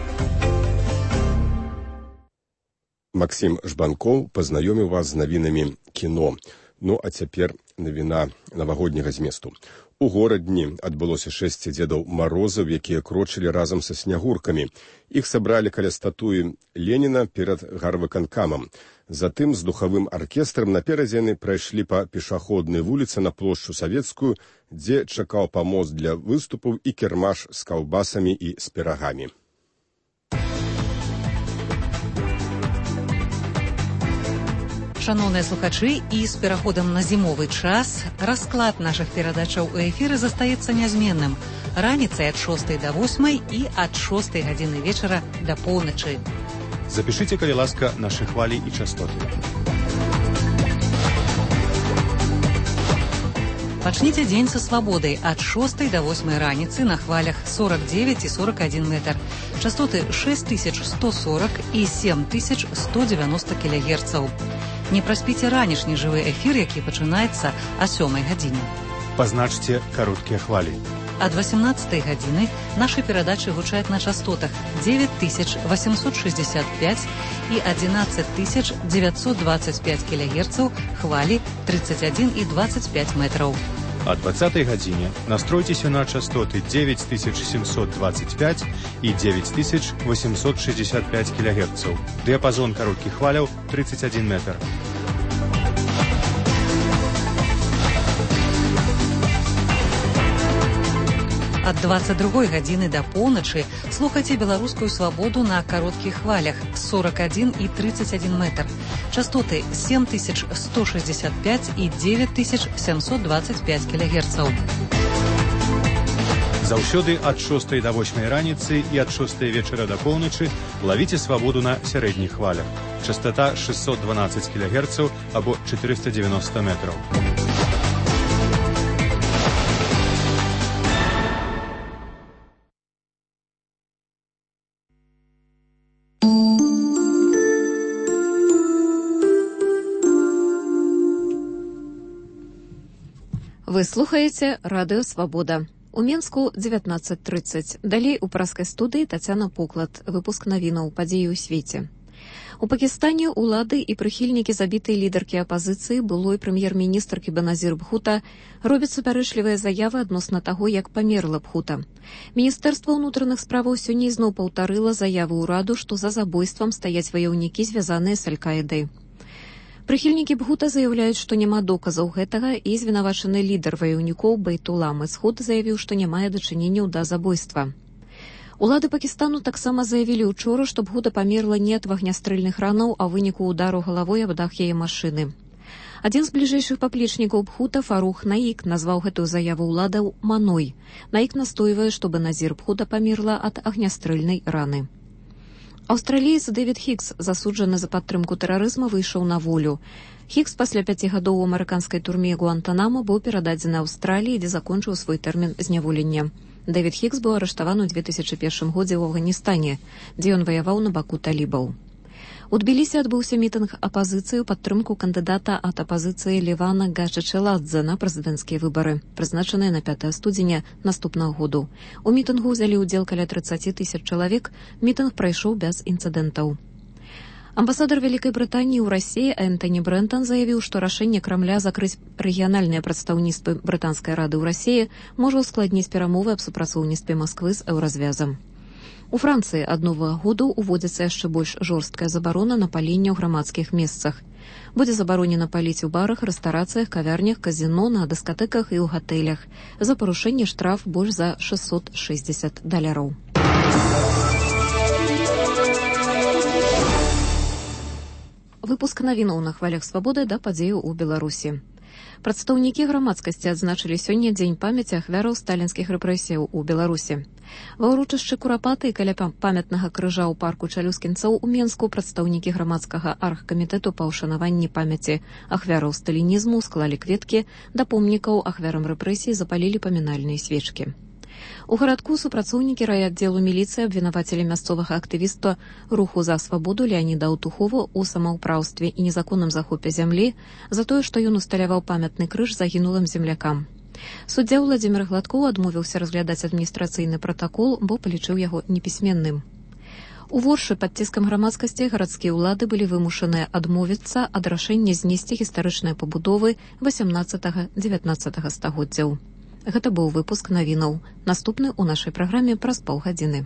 Максім Жбанкоў пазнаёміў вас з навінамі кіно. Ну, а цяпер навіна навагодняга зместу. У горадні адбылося шэсць дзедаў Марозаў, якія крочылі разам са снягуркамі. Іх сабралі каля статуі Леніна перад гарвыканкамам. Затым з духавым аркестрам наперадзе яны прайшлі па пешаходнай вуліцы на плошчу Савецкую, дзе чакаў памост для выступаў і кірмаш з каўбасамі і з пірагамі. Шановныя слухачы, і з пераходам на зімовы час расклад нашых перадачаў у эфіры застаецца нязменным. Раніцай ад шостай да восьмай і ад шостай гадзіны вечара да поўначы. Запішыце, калі ласка, нашы хвалі і частоты. Пачніце дзень са свабодай ад шостай да восьмай раніцы на хвалях сорок девять і сорок один метр. Частоты шесть тысяч сто сорок і семь тысяч сто девяносто кілогерцаў. Не праспіце ранішні жывы эфір, які пачынаецца о сёмай гадзіне. Пазначце кароткія хвалі. Ад восемнадцатай гадзіны нашы перадачы гучаць на частотах девять тысяч восемьсот шестьдесят пять і одиннадцать тысяч девятьсот двадцать пять кілогерцаў, хвалі тридцать один і двадцать пять метраў. О двадцатай гадзіне настройцеся на частоты девять тысяч семьсот двадцать пять і девять тысяч восемьсот шестьдесят пять кілогерцаў. Дыяпазон кароткіх хваляў тридцать один метр. Ад дваццаць другой гадзіны да поўначы слухайце беларускую свабоду на кароткіх хвалях сорок один и тридцать один метр. Частоты семь тысяч сто шестьдесят пять и девять тысяч семьсот двадцать пять килогерцаў. Заўсёды ад шостай да восьмай раніцы і ад шостай вечара да поўначы лавіце свабоду на сярэдніх хвалях. Частота шестьсот двенадцать килогерцаў або четыреста девяносто метров. Вы слухаеце радыё «Свабода». У Менску дзевятнаццаць трыццаць. Далей у праскай студыі Тацяна Поклад. Выпуск навінаў падзеі ў свеце. У Пакістане улады і прыхільнікі забітай лідаркі апазіцыі, былой прэм'ер-міністркі Беназір Бхута, робяць супярэчлівыя заявы адносна таго, як памерла Бхута. Міністэрства ўнутраных справаў сёння ізноў паўтарыла заяву ўраду, што за забойствам стаяць ваяўнікі, звязаныя з Аль-Каідай. Прыхільнікі Бхута заяўляюць, што няма доказаў гэтага, і звінавачаны лідар ваяўнікоў Байтула Масхуд заявіў, што не мае дачыненняў да забойства. Улады Пакістану таксама заявілі учора, што Бхута памерла не ад вагнястрэльных ранаў, а выніку удару галавой аб дах яе машыны. Адзін з бліжэйшых паплечнікаў Бхута, Фарух Наік, назваў гэтую заяву ўладаў маной. Наік настойвае, што Беназір Бхута памерла ад агнястрэльнай раны. Аўстраліец Дэвід Хікс, засуджаны за падтрымку тэрарызма, выйшаў на волю. Хікс пасля пяці гадоў у амерыканскай турме Гуантанамо быў перададзены Аўстраліі, дзе закончыў свой тэрмін зняволення. Дэвід Хікс быў арыштаваны ў две тысячы першым годзе ў Афганістане, дзе ён ваяваў на баку талібаў. У Тбілісі адбыўся мітынг апазіцыі ў падтрымку кандыдата ад апазіцыі Левана Гачачеладзе на прэзідэнцкія выбары, прызначаныя на пятае студзеня наступнага году. У мітынгу ўзялі ўдзел каля трыццаць тысяч чалавек, мітынг прайшоў без інцыдэнтаў. Амбасадар Вялікай Брытаніі ў Расіі Энтані Брэнтан заявіў, што рашэнне Крамля закрыць рэгіянальныя прадстаўніцтвы Брытанскай рады ў Расіі можа ўскладніць перамовы аб супрацоўніцтве Масквы з еўразвязам. У Францыі ад новага году ўводзіцца яшчэ больш жорсткая забарона на паленне ў грамадскіх месцах. Будзе забаронена паліць у барах, рэстарацыях, кавярнях, казіно, на дыскатэках і ў гатэлях. За парушэнне штраф больш за шестьсот шестьдесят даляраў. Выпуск навінаў на хвалях свабоды да падзею ў Беларусі. Прадстаўнікі грамадскасці адзначылі сёння дзень памяці ахвяраў сталінскіх рэпрэсіяў у Беларусі. Ва ўрочышчы Курапаты і каля памятнага крыжа ў парку Чалюскінцаў у Менску прадстаўнікі грамадскага аргкамітэту па ўшанаванні памяці ахвяраў сталінізму склалі кветкі, да помнікаў ахвярам рэпрэсій запалілі памінальныя свечкі. У гарадку супрацоўнікі райаддзелу міліцыі абвінавацілі мясцовага актывіста руху за свабоду Леаніда Аўтухова ў самаўпраўстве і незаконным захопе зямлі за тое, што ён усталяваў памятны крыж загінулым землякам. Суддзя Владзімір Гладкоў адмовіўся разглядаць адміністрацыйны пратакол, бо палічыў яго непісьменным. У Воршы пад ціскам грамадскасці гарадскія ўлады былі вымушаныя адмовіцца ад рашэння знесці гістарычныя пабудовы васямнаццатага-дзевятнаццатага стагоддзяў. Гэта быў выпуск навінаў. Наступны ў нашай праграме праз паўгадзіны.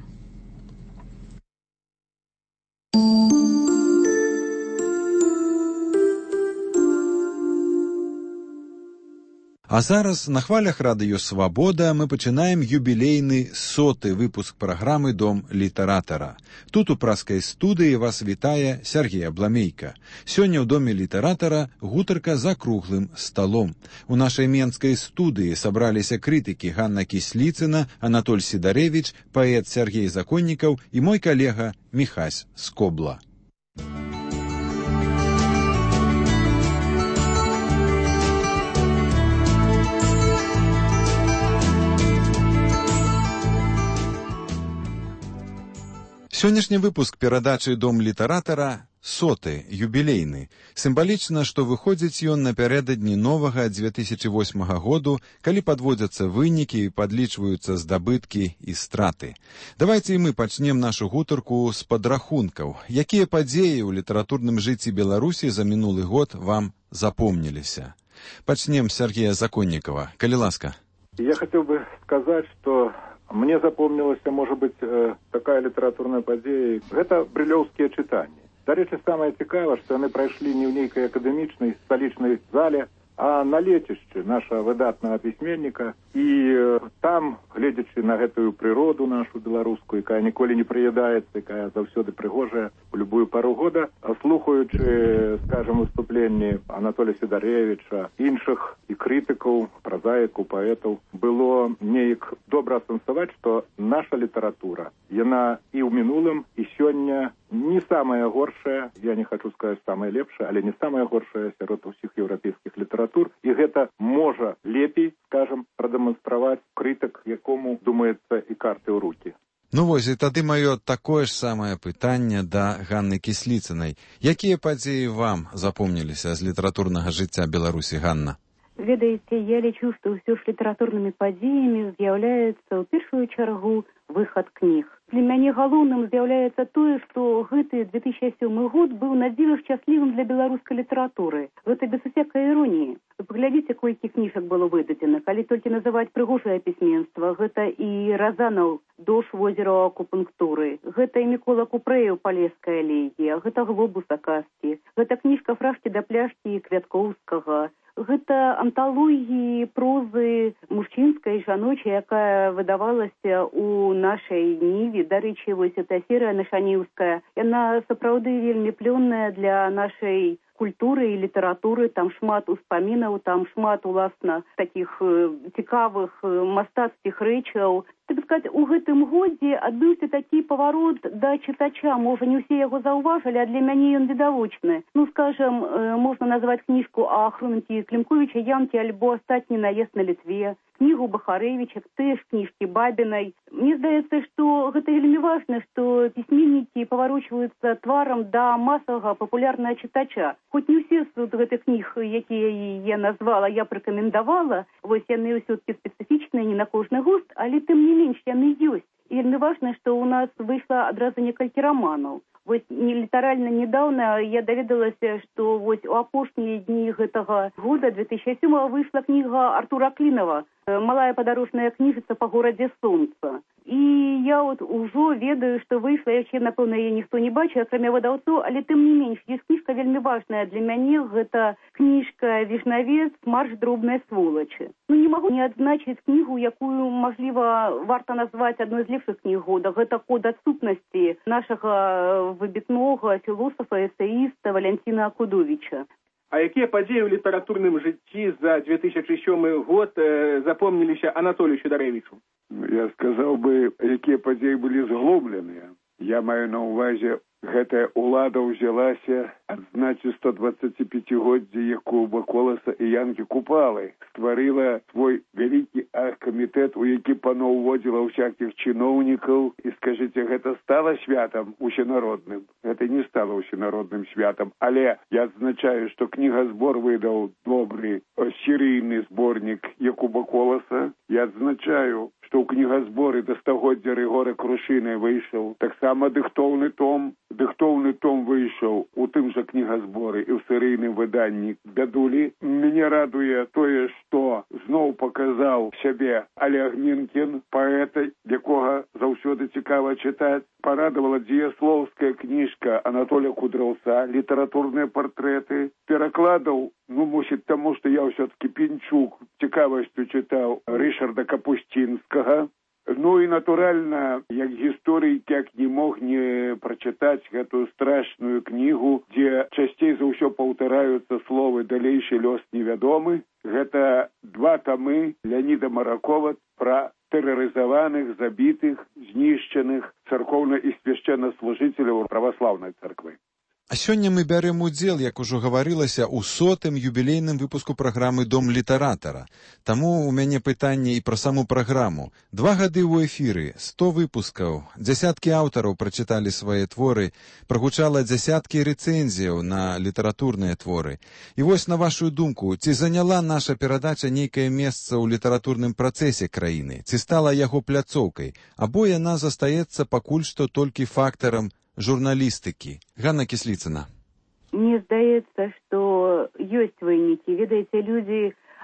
А зараз на хвалях радыё «Свабода» мы пачынаем юбілейны соты выпуск праграмы «Дом літаратара». Тут у праскай студыі вас вітае Сергей Абламейка. Сёння ў доме літаратара гутарка за круглым сталом. У нашай менскай студыі сабраліся крытыкі Ганна Кісліцына, Анатоль Сідарэвіч, паэт Сергей Законнікаў і мой калега Міхась Скобла. Сённяшні выпуск перадачы «Дом літаратара» соты, юбілейны. Сімвалічна, што выходзіць ён напярэдадні новага дзве тысячы восьмага году, калі падводзяцца вынікі і падлічваюцца здабыткі і страты. Давайце і мы пачнем нашу гутарку з падрахункаў. Якія падзеі ў літаратурным жыцці Беларусі за мінулы год вам запомніліся? Пачнем з Сергея Законнікова. Калі ласка. Я хотел бы сказать, что мне запомнилась, может быть, такая литературная подея. Это брилёўскія чытанні. Дарэчы, самае цікавае, што яны прайшлі не ў нейкай акадэмічнай сталічнай зале, а на лецішчы наша выдатнага пісьменніка. І там, гледзячы на гэтую прыроду нашу беларускую, якая ніколі не прыядаецца, якая заўсёды прыгожая у любую пару года, слухаючы, скажем, выступленні Анатолія Сідарэвіча, іншых і крытыкаў, празаікаў, паэтаў, было неяк добра асэнсаваць, што наша літаратура, яна і ў мінулым, і сёння не самая горшая, я не хочу сказаць самая лепшая, але не самая горшая сярод усіх еўрапейскіх літаратур, і гэта можа лепей, скажем, прадэманстраваць крытык, якому, думаецца, і карты ў рукі. Ну вось, і тады маё такое ж самае пытанне да Ганны Кісліцынай. Якія падзеі вам запомніліся з літаратурнага жыцця Беларусі, Ганна? Ведаеце, я лічу, што ўсё ж літаратурнымі падзеямі з'яўляецца ў першую чаргу выхад кніг. Для мяне галоўным з'яўляецца тое, што гэты две тысячи сёмы год быў надзіва шчаслівым для беларускай літаратуры. Гэта без усякай іроніі. Вы паглядзіце, колькі кніжак было выдадзена. Калі толькі называць прыгожае пісьменства, гэта і Разанаў «Дождь в озеро акупунктуры», гэта і Мікола Купрэеў «Палеская элегія», гэта «Глобус аказкі», гэта кніжка «Фрашкі да пляшкі» Квяткоўскага, гэта анталогіі прозы мужчынскай і жаночай, якая выдавалася у нашай ніве. Дарэчы, вось эта серыя нашаніўская, яна сапраўды вельмі плённая для нашай культуры і літаратуры, там шмат успамінаў, там шмат, уласна, такіх э, цікавых э, мастацкіх рэчаў. Так сказаць, у гэтым годзе адбыўся такі паварот да чытача. Можа, не ўсе яго заўважылі, а для мяне ён відавочны. Ну, скажем, э, можна назваць кніжку о Хронкі Клімковіча «Янкі» альбо «Астатні наезд на Літве», кнігу Бахарэвіча, тэж кніжкі Бабінай. Мне здаецца, што гэта вельмі важна, што пісьменнікі паварочваюцца тварам да масавага папулярнага чытача. Хоць не ўсе з гэтых кніг, якія я назвала, я прэкамендавала, вось яны ўсё-такі спецыфічныя, не на кожны густ, але тым не менш яны ёсць. І вельмі важна, што ў нас выйшла адразу некалькі раманаў. Вось не літаральна недавно я даведалася, што вось у апошнія дні гэтага года две тысячи сёмого выйшла кніга Артура Клінава «Малая падарожная кніжыца па горадзе сонца». І я вот ужо ведаю, што выйшла, яшчэ, напэўна, яе ніхто не бачыў, акрамя выдаўцоў, але тым не менш, ёсць кніжка вельмі важная для мяне, гэта кніжка «Вішнавец. Марш дробнай сволачы». Ну, не магу не адзначыць кнігу, якую, мажліва, варта назваць адной з лепшых кніг года. Гэта «Код адсутнасці» нашага выбітнога філосафа, эсеіста Валянціна Акудовіча. А якія падзеі ў літаратурным жыцці за две тысячи сёмы год э, запомніліся Анатолію Сідарэвічу? Я сказаў бы, якія падзеі былі зглобленыя. Я маю на ўвазе, гэтая ўлада ўзялася адзначыць сто дваццаціпяцігоддзе Якуба Коласа і Янкі Купалы, стварыла свой вялікі аргкамітэт, у які панаўводзіла ўсякіх чыноўнікаў, і, скажыце, гэта стала святам усенародным? Гэта не стала усенародным святам, але я адзначаю, што кнігазбор выдаў добры серыйны зборнік Якуба Коласа. Я адзначаю, што ў кнігазборы да стагоддзя Рыгора Крушыны выйшаў таксама дыхтоўны том. Дыхтоўны том выйшаў у тым жа кнігазборы і ў серыйным выданні «Бядулі». Мяне радуе тое, што зноў паказаў сябе Олег Менкін, паэта, якога заўсёды цікава чытаць. Парадавала дзеяслоўская кніжка Анатолія Кудраўца «Літаратурныя партрэты». Перакладаў, ну, мусіць, таму, што я ўсё-таки Пінчук цікавасцю чытаў Рышарда Капусцінскага. Ну і, натуральна, як гісторык, як не мог не прачытаць гэтую страшную кнігу, дзе часцей за ўсё паўтараюцца словы «далейшы лёс невядомы». Гэта два тамы Леаніда Маракова пра тэрарызаваных, забітых, знішчаных царкоўна- і свяшчэннаслужыцеляў праваслаўнай царквы. А сёння мы бярем удзел, як ужо гаварылася, у сотым юбілейным выпуску праграмы «Дом літаратара». Таму у мяне пытанне і пра саму праграму. Два гады ў эфіры, сто выпускаў, дзясяткі аўтараў прачыталі свае творы, прагучала дзясяткі рэцэнзіяў на літаратурныя творы. І вось, на вашу думку, ці заняла наша перадача нейкае месца ў літаратурным працэсе краіны, ці стала яго пляцоўкай, або яна застаецца пакуль што толькі фактарам журналістыкі? Ганна Кісліцына. Мне здаецца, што ёсць вынікі. Ведаеце, людзі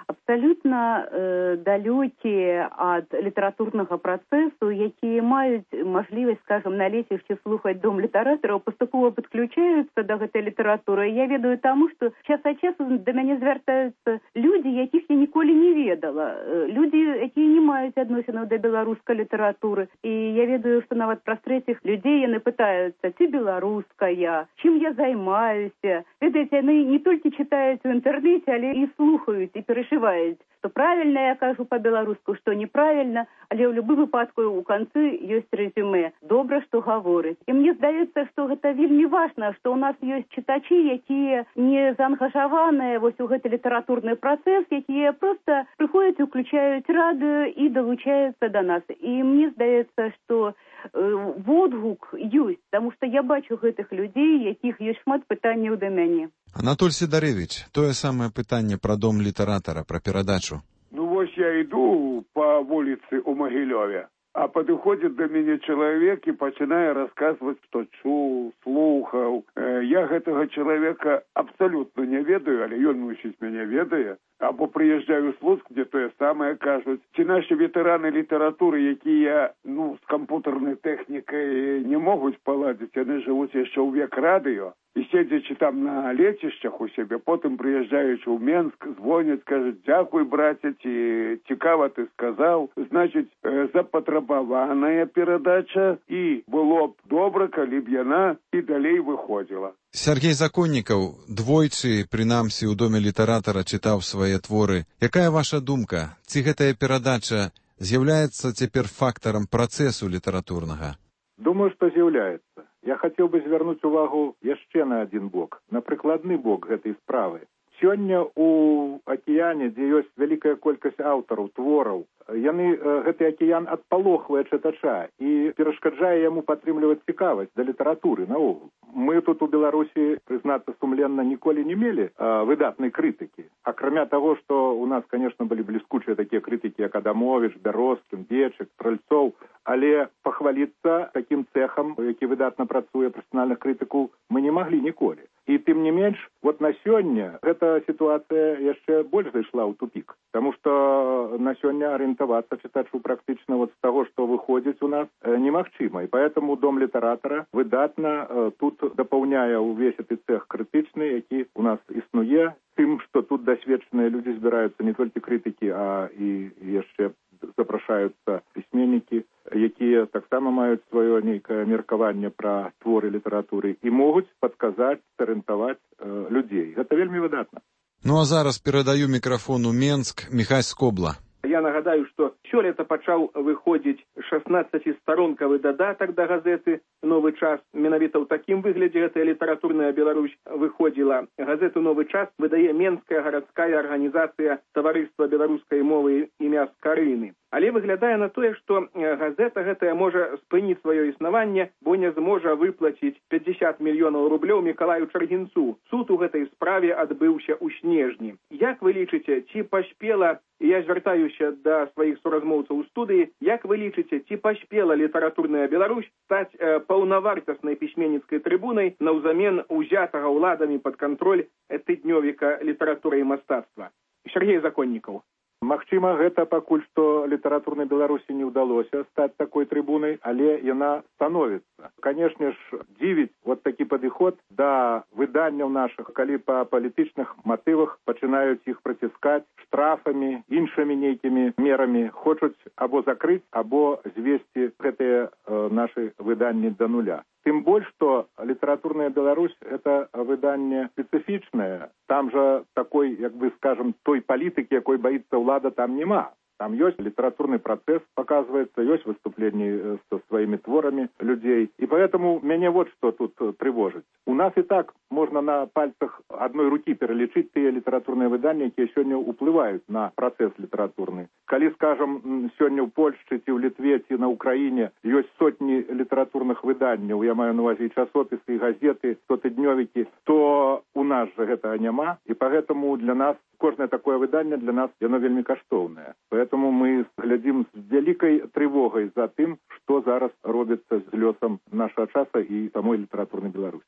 абсолютно э, далекие от литературного процессу, якія маюць можливость, скажем, на летище слухать Дом литераторов, поступово подключаются до этой литературы. Я ведаю тому, что час от часу до меня звертаются люди, яких я николи не ведала. Люди, якія не маюць адносінаў до беларускай литературы. И я ведаю, что нават праз третьих людей яны пытаются, ці беларуская, чым я займаюсь. Ведаеце, яны не только читают в интернете, але и слухают, и переживают, что правильно я кажу по-беларуску, что неправильно, але ў любым выпадку у канцы ёсць резюме. Добра, што гаворыць. І мне здаецца, што гэта вельмі важна, што ў нас ёсць чытачы, якія не заангажаваныя вось у гэты літаратурны працэс, якія проста прыходзяць, уключаюць радыё і далучаюцца да нас. І мне здаецца, што э, водгук ёсць, таму што я бачу гэтых людзей, якіх ёсць шмат пытанняў да мяне. Анатоль Сідарэвіч, тое самае пытанне пра дом літаратара, пра перадачу. Ну вось я иду по вулице у Могилеве, а подходит до меня человек и начинает рассказывать, что чул, слухал. Я этого человека абсолютно не ведаю, але ён мусіць мяне ведае. Або приезжаю с Луцк, где то самое кажуть. Ці наші ветераны літератури, якія ну, з комп'ютерною технікою не можуть поладити, вони живуть ще у век радіо. І сидячи там на летищах у себе, потім приїжджаючи в Менськ, дзвонять, кажуть, дякую, братя, ці, цікаво ти сказав. Значить, запотребована передача, і було б добре, коли б яна і далі виходила. Сергей Законнікаў двойчы, прынамсі, у доме літаратара чытаў свае творы. Якая ваша думка? Ці гэтая перадача з'яўляецца цяпер фактарам працэсу літаратурнага? Думаю, што з'яўляецца. Я хацеў бы звярнуць увагу яшчэ на адзін бок, на прыкладны бок гэтай справы. Сёння у акіяне, дзе ёсць вялікая колькасць аўтараў, твораў, яны, гэты акіян адпалохвае чытача і перашкаджае яму падтрымліваць цікавасць да літаратуры наогул. Мы тут у Беларусі, прызнацца сумленна, ніколі не мелі а, выдатнай крытыкі. Акрамя таго, што у нас, конечно, былі бліскучыя такія крытыкі, як Адамовіч, Бяроскін, Бечык, Стральцоў, але пахваліцца такім цэхам, які выдатна працуе, прафесіянальных крытыкаў, мы не маглі ніколі. І тым не менш, вот на сёння гэта сітуацыя яшчэ больш зайшла ў тупік, таму што на сёння арыентавацца чытачу практычна вот з таго, што выходзіць у нас, немагчыма. І поэтому Дом літаратара выдатна тут дапаўняе ўвесь гэты цэх крытычны, які у нас існуе, тым, што тут дасведчаныя людзі збіраюцца не толькі крытыкі, а і яшчэ запрашаюцца пісьменнікі, якія таксама маюць сваё нейкае меркаванне пра творы літаратуры і могуць падказаць, арыентаваць э, людзей. Гэта вельмі выдатна. Ну а зараз перадаю мікрафон у Менск Міхась Скобла. Я нагадаю, што сёлета пачаў выходзіць шаснаццацісторонкавы дадатак да газеты «Новы час». Менавіта ў такім выглядзе гэтая літаратурная Беларусь выходзіла. Газету «Новы час» выдае Менская гарадская арганізацыя таварыства беларускай мовы імя Скарыны. Але выглядае на тое, што газета гэтая можа спыніць сваё існаванне, бо не зможа выплаціць пятьдесят мільёнаў рублёў Мікалаю Чаргінцу. Суд у гэтай справе адбыўся ў снежні. Як вы лічыце, ці паспела, я звяртаюся да сваіх суразмоўцаў у студыі, як вы лічыце, ці паспела літаратурная Беларусь стаць э, паўнавартаснай пісьменніцкай трыбунай наўзамен узятага ўладамі пад кантроль тыднёвіка літаратуры і мастацтва? Сергей Законнікаў. Магчыма, гэта пакуль што літаратурнай Беларусі не ўдалося стаць такой трыбунай, але яна становіцца. Канешне ж, дзівіць вот такі падыход да выданняў нашых, калі па палітычных матывах пачынаюць іх праціскаць штрафамі, іншымі нейкімі мерамі, хочуць або закрыць, або звесці гэтыя э, нашы выданні да нуля. Тым больш, што літаратурная Беларусь – это выданне спецыфічнае. Там жа такой, як бы скажем, той палітыкі, якой баіцца ўлада, там няма. Там ёсць літаратурны працэс, показваецца, ёсць выступленні со сваімі творамі людзей. І поэтому мяне вот што тут трывожыць. У нас і так можна на пальцах адной рукі пералічыць тыя літаратурныя выданні, якія сёння ўплываюць на працэс літаратурны. Калі, скажем, сёння ў Польшчы ці ў Літве ці на Украіне ёсць сотні літаратурных выданняў, я маю на увазе і часопісы, і газеты, штотыднёвікі, то у нас жа гэтага няма, і поэтому для нас кожнае такое выданне для нас яно вельмі каштоўнае. Поэтому мы глядзім з вялікай трывогай за тым, што зараз робіцца з лёсам нашага часа і самой літаратурнай Беларусі.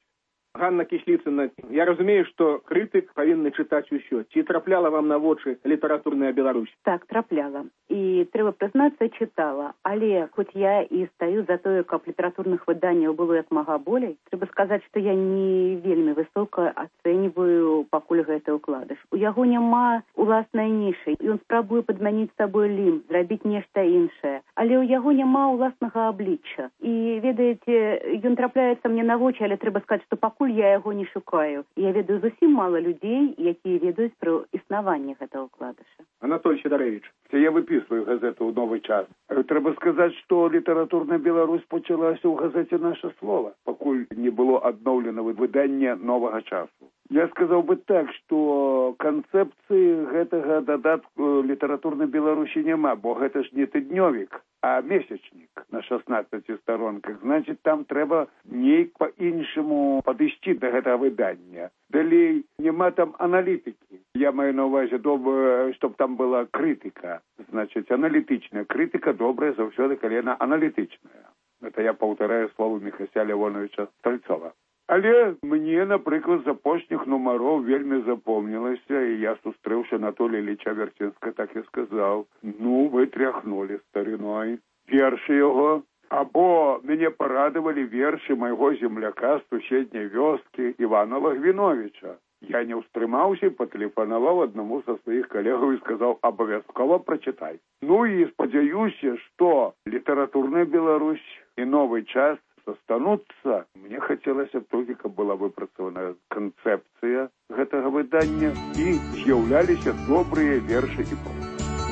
Ганна Кісліцына, я разумею, што крытык павінны чытаць усё. Ці трапляла вам на вочы літаратурная Беларусь? Так, трапляла. І, трэба прызнацца, чытала. Але, хоць я і стаю за тое, каб літаратурных выданняў было як мага болей, трэба сказаць, што я не вельмі высока ацэньваю пакуль гэты ўкладыш. У яго няма уласнай нішы. Ён спрабуе падмяніць сабой лім, зрабіць нешта іншае. Але ў яго няма ўласнага аблічча. І, ведаеце, ён трапляецца мне на вочы, але трэба сказаць, што пакуль я яго не шукаю. Я ведаю зусім мала людзей, якія ведаюць пра існаванне гэтага ўкладыша. Анатоль Сідарэвіч. Я выписываю газету ў «Новый час». Трэба сказаць, што літаратурная Беларусь пачалася ў газеце «Наша слова», пакуль не было адноўлена выданне «Новага часу». Я сказаў бы так, што канцэпцыі гэтага дадатку літаратурнай Беларусі няма, бо гэта ж не тыднёвік, а месячнік на шаснаццаці старонках. Значыць, там трэба нейк па-іншаму падысці да гэтага выдання. Далей, няма там аналітыкі. Я маю на ўвазе, чтоб там была крытыка. Значыць, аналітычная крытыка добрая заўсёды, калі яна аналітычная. Это я паўтараю словы Міхася Лявоновича Стральцова. Але мне, напрыклад, з апошніх нумароў вельмі запомнілася, і я сустрэўся Анатолія Ілліча Вярцінска, так і сказаў: ну, вы тряхнули стариной. Вершы яго. Або мяне парадавалі вершы майго земляка з суседняй вёскі Івана Лагвіновіча. Я не ўстрымаўся і патэлефанаваў аднаму са сваіх калегаў і сказаў: абавязкова прачытай. Ну і спадзяюся, што літаратурная Беларусь і новы час застануцца. Мне хацелася толькі, каб была выпрацавана канцэпцыя гэтага выдання і з'яўляліся добрыя вершы і памяці.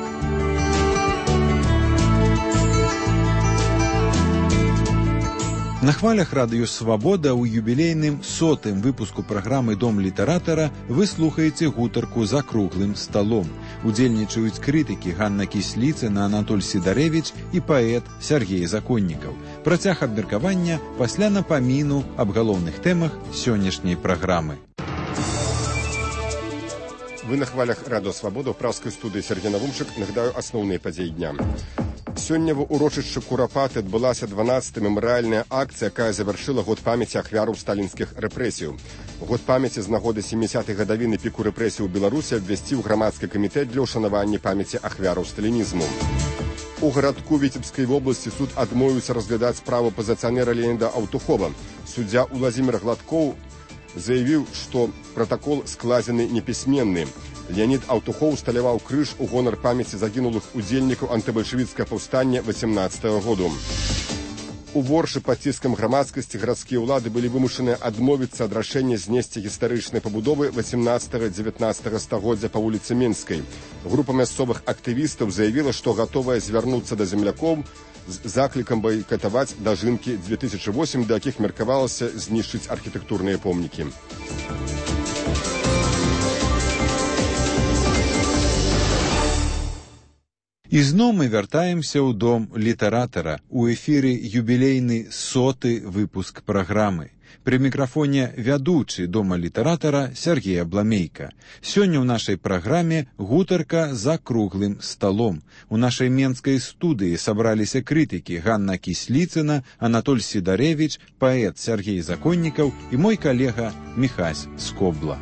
На хвалях радыё «Свабода» ў юбілейным сотым выпуску праграмы «Дом літаратара» вы слухаеце гутарку «За круглым сталом». Удзельнічаюць крытыкі Ганна Кісліцына, Анатоль Сідарэвіч і паэт Сяргей Законнікаў. Працяг абмеркавання пасля напаміну аб галоўных тэмах сённяшняй праграмы. Вы на хвалях радыё «Свабода» ў праўскай студыі Сергей Навумчык. Нагадаю асноўныя падзеі дня. Сёння ва ўрочышчы Курапаты адбылася дванаццатая мемарыяльная акцыя, якая завяршыла год памяці ахвяраў сталінскіх рэпрэсіяў. Год памяці з нагоды сямідзясятай гадавіны піку рэпрэсій у Беларусі абвясціў грамадскі камітэт для ўшанавання памяці ахвяраў сталінізму. У гарадку Віцебскай вобласці суд адмовіўся разглядаць справу пазіцыянера Леаніда Аўтухова. Суддзя Уладзімір Гладкоў заявіў, што пратакол складзены непісьменны. Леонид Аўтухоў усталяваў крыж у гонар памяці загінулых удзельнікаў антыбальшавіцкага паўстання васемнаццатага году. У Воршы пад ціскам грамадскасці гарадскія ўлады былі вымушаныя адмовіцца ад рашэння знесці гістарычнай пабудовы васемнаццатага-дзевятнаццатага стагоддзя па вуліцы Менскай. Група мясцовых актывістаў заявіла, што гатовая звярнуцца да землякоў з заклікам байкатаваць дажынкі дзве тысячы восем, да якіх меркавалася знішчыць архітэктурныя помнікі. І зноў мы вяртаемся ў дом літаратара. У эфіры юбілейны соты выпуск праграмы. Пры мікрафоне вядучы дома літаратара Сергей Абламейка. Сёння ў нашай праграме гутарка за круглым сталом. У нашай менскай студыі сабраліся крытыкі Ганна Кісліцына, Анатоль Сідарэвіч, паэт Сяргей Законнікаў і мой калега Міхась Скобла.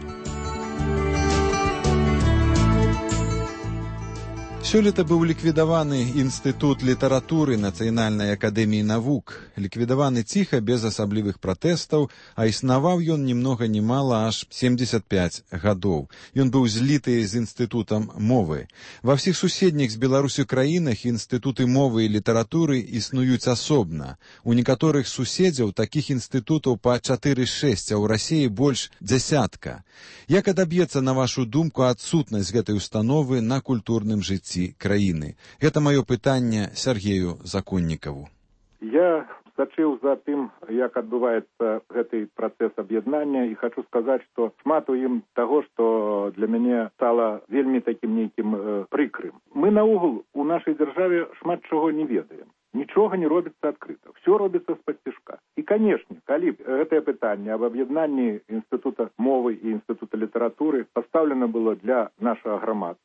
Сёлета быў ліквідаваны Інстытут літаратуры Нацыянальнай акадэміі навук. Ліквідаваны ціха, без асаблівых пратэстаў, а існаваў ён ні многа ні мала аж семдзесят пяць гадоў. Ён быў зліты з Інстытутам мовы. Ва ўсіх суседніх з Беларусю краінах інстытуты мовы і літаратуры існуюць асобна. У некаторых суседзяў такіх інстытутаў па чатыры-шэсць, а ў Расіі больш дзясятка. Як адаб'ецца, на вашу думку, адсутнасць гэтай установы на культурным жыцці краіны? Гэта маё пытанне Сергею Законнікаву. Я сачыў за тым, як адбываецца гэты працэс аб'яднання, і хачу сказаць, што шмат у ім таго, што для мяне стала вельмі такім нейкім э, прыкрым. Мы наогул у нашай дзяржаве шмат чаго не ведаем. Нічога не робіцца адкрыта. Все робіцца з-пад цішка. І, канешне, калі гэтае пытанне аб аб'яднанні Інстытута мовы і Інстытута літаратуры пастаўлена было для нашага грамадства,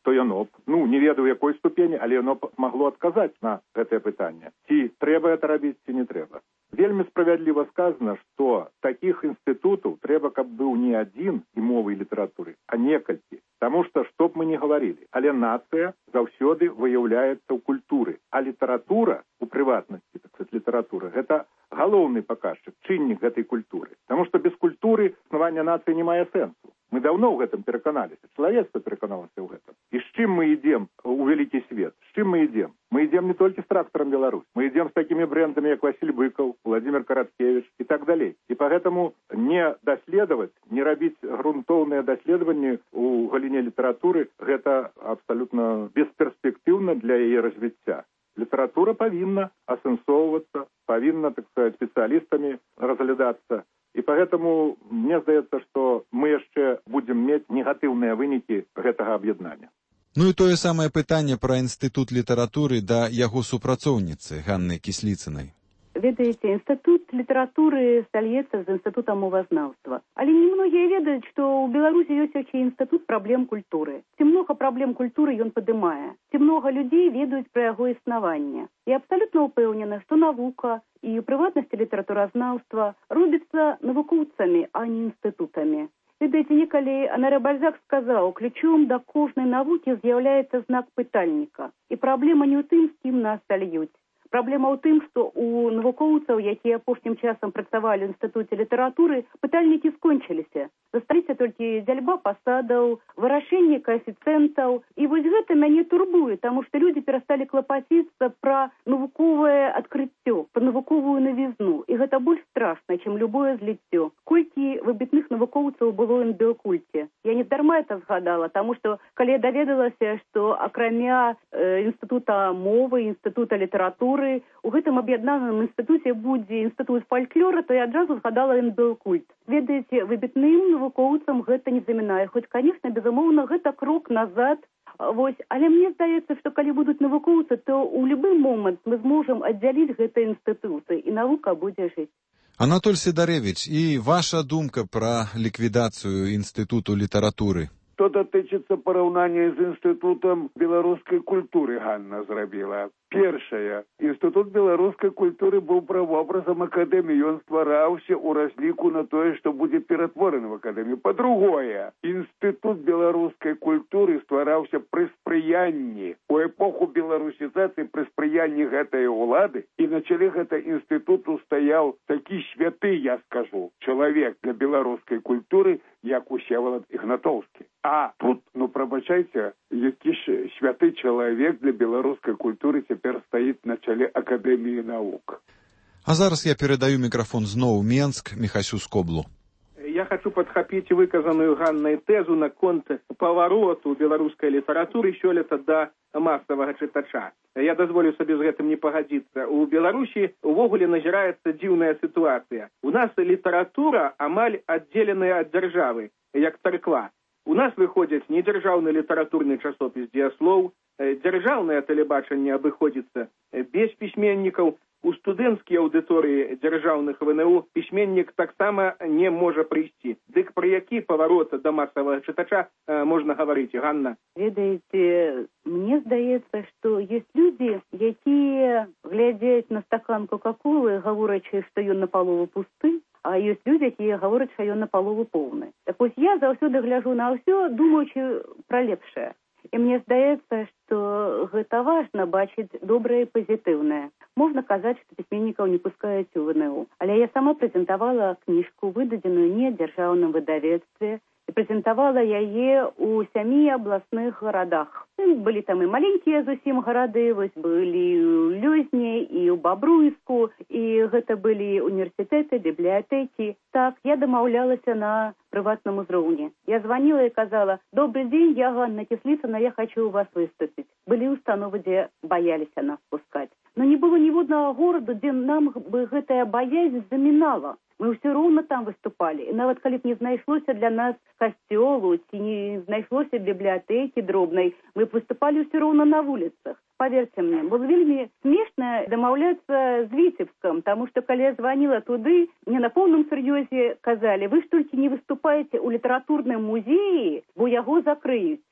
то яно б, ну, не ведаю якой ступені, але яно б магло адказаць на гэтае пытанне. Ці трэба гэта рабіць, ці не трэба. Вельмі справядліва сказано, што такіх інстытутаў трэба, каб быў не адзін і мовы і літаратуры, а некалькі. Таму што, што б мы не гаварылі, але нацыя заўсёды выяўляецца ў культуры, а літаратура, у прыватнасці, так сказать, літаратура, гэта галоўны паказчык, чыннік гэтай культуры. Таму што без культуры існавання нацыі не мае сэнсу. Мы даўно ў гэтым пераканаліся, чалавецтва пераканалася ў гэтым. І з чым мы ідзем у вялікі свет? З чым мы ідзем? Мы ідзем не толькі з трактарам Беларусь, мы ідзем з такімі брэндамі, як Васіль Быкаў, Владзімир Караткевіч і так далей. І пагэтаму не даследаваць, не рабіць грунтоўныя даследаванні ў галіне літаратуры, гэта абсалютна бесперспектыўна для яе развіцця. Літаратура павінна асэнсоўвацца, павінна, так сказать, спецыялістамі разглядацца. І пагэтаму мне здаецца, што мы яшчэ будзем мець негатыўныя вынікі гэтага аб'яднання. Ну і тое самае пытанне пра інстытут літаратуры да яго супрацоўніцы Ганны Кісліцынай. Ведаеце, інстытут літаратуры стальецца з інстытутам мовазнаўства. Але немногія ведаюць, што ў Беларусі ёсць яшчэ інстытут праблем культуры. Ці многа праблем культуры ён падымае. Ці многа людзей ведаюць пра яго існаванне. Я абсалютна ўпэўнена, што навука і ў прыватнасці літаратуразнаўства робіцца навукоўцамі, а не інстытутамі. Ведаеце, некалі Анаре Бальзак сказаў, ключом да кожнай навукі з'яўляецца знак пытальніка. І праблема не ў тым, з кім нас сальюць. Праблема ў тым, што у навукоўцаў, якія апошнім часам працавалі ў інстытуце літаратуры, пытальнікі скончыліся. Засталіся толькі дзяльба пасадаў, вырашэнне каэфіцыентаў. І вось гэта мяне турбуе, таму што людзі перасталі клапаціцца пра навуковае адкрыццё, пра навуковую навізну. І гэта больш страшна, чым любое зліццё. Колькі выбітных навукоўцаў было ў эндыокульце. Я не дарма это згадала, таму што калі я даведалася, што акрамя э, інстытута мовы, інстытута літаратуры, у гэтым аб'яднаным інстытуце будзе інстытут фальклора, то я адразу згадала эндыокульт. Ведаеце, выбітным навукоўцам гэта не замінае. Хоць, канешне, безумоўна, гэта крок назад. Вось, але мне здаецца, што калі будуць навукоўцы, то ў любы момант мы зможам аддзяліць гэтыя інстытуты, і навука будзе жыць. Анатоль Сідарэвіч, і ваша думка пра ліквідацыю інстытуту літаратуры? Што датычыцца параўнання з інстытутам беларускай культуры, Ганна зрабіла. Першае, інстытут беларускай культуры быў правобразам акадэміі, ён ствараўся ў разліку на тое, што будзе ператвораны в акадэмію. Па-другое, інстытут беларускай культуры ствараўся пры спрыянні, у эпоху беларусізацыі пры спрыянні гэтай улады, і на чале гэта інстытуту стаяў такі святы, я скажу, чалавек для беларускай культуры, як Усевалад Ігнатоўскі. А тут, ну прабачайце, які ж святы чалавек для беларускай культуры цяпер стаіць на чале Акадэміі навук. А зараз я перадаю мікрафон зноў Менск Міхасю Скоблу. Я хочу подхапіць выказаную Ганнай тэзу наконт павароту беларускай літаратуры сёлета да масавага чытача. Я дазволю сабе з гэтым не пагадзіцца. У Беларусі увогуле назіраецца дзіўная сітуацыя. У нас літаратура амаль аддзеленая ад дзяржавы, як царква. У нас выходзіць недзяржаўны літаратурны часопіс «Дзеяслоў», дзяржаўнае тэлебачанне абыходзіцца без пісьменнікаў, у студэнцкія аўдыторыі дзяржаўных ВНУ пісьменнік таксама не можа прыйсці. Дык пра які паварот да масавага чытача э, можна гаварыць, Ганна? Ведаеце, мне здаецца, што ёсць людзі, якія глядзяць на стакан кока-колы, гаворачы, што ён напалову пусты, а ёсць людзі, якія гавораць, што ён напалову поўны. Так вось я заўсёды гляджу на ўсё, думаючы пра лепшае. І мне здаецца, што гэта важна бачыць добрае і пазітыўнае. Можна казаць, што пісьменнікаў не пускаюць у ВНУ. Але я сама прэзентавала кніжку, выдадзеную не ў дзяржаўным выдавецтве, і прэзентавала яе ў сямі абласных гарадах. Былі там і маленькія зусім гарады, вось былі ў Лёзні і ў Бабруйску, і гэта былі універсітэты, бібліятэкі. Так, я дамаўлялася на прыватным узроўні. Я звонила и казала: «Добрый день, я Ганна Кислицына, я хочу у вас выступить». Были установы, где боялись нас пускать. Но не было ніводнага города, где нам бы гэтая боязнь заминала. Мы все ровно там выступали. И нават калі б не знайшлося для нас касцёлу, ці не знайшлося бібліятэкі дробнай, мы б выступали все ровно на улицах. Поверьте мне, было вельмі смешно домовляться с Витебском, потому что, когда я звонила туды, мне на полном серьезе казали: вы ж только не выступаете у литературном музее, бо яго закрыюць.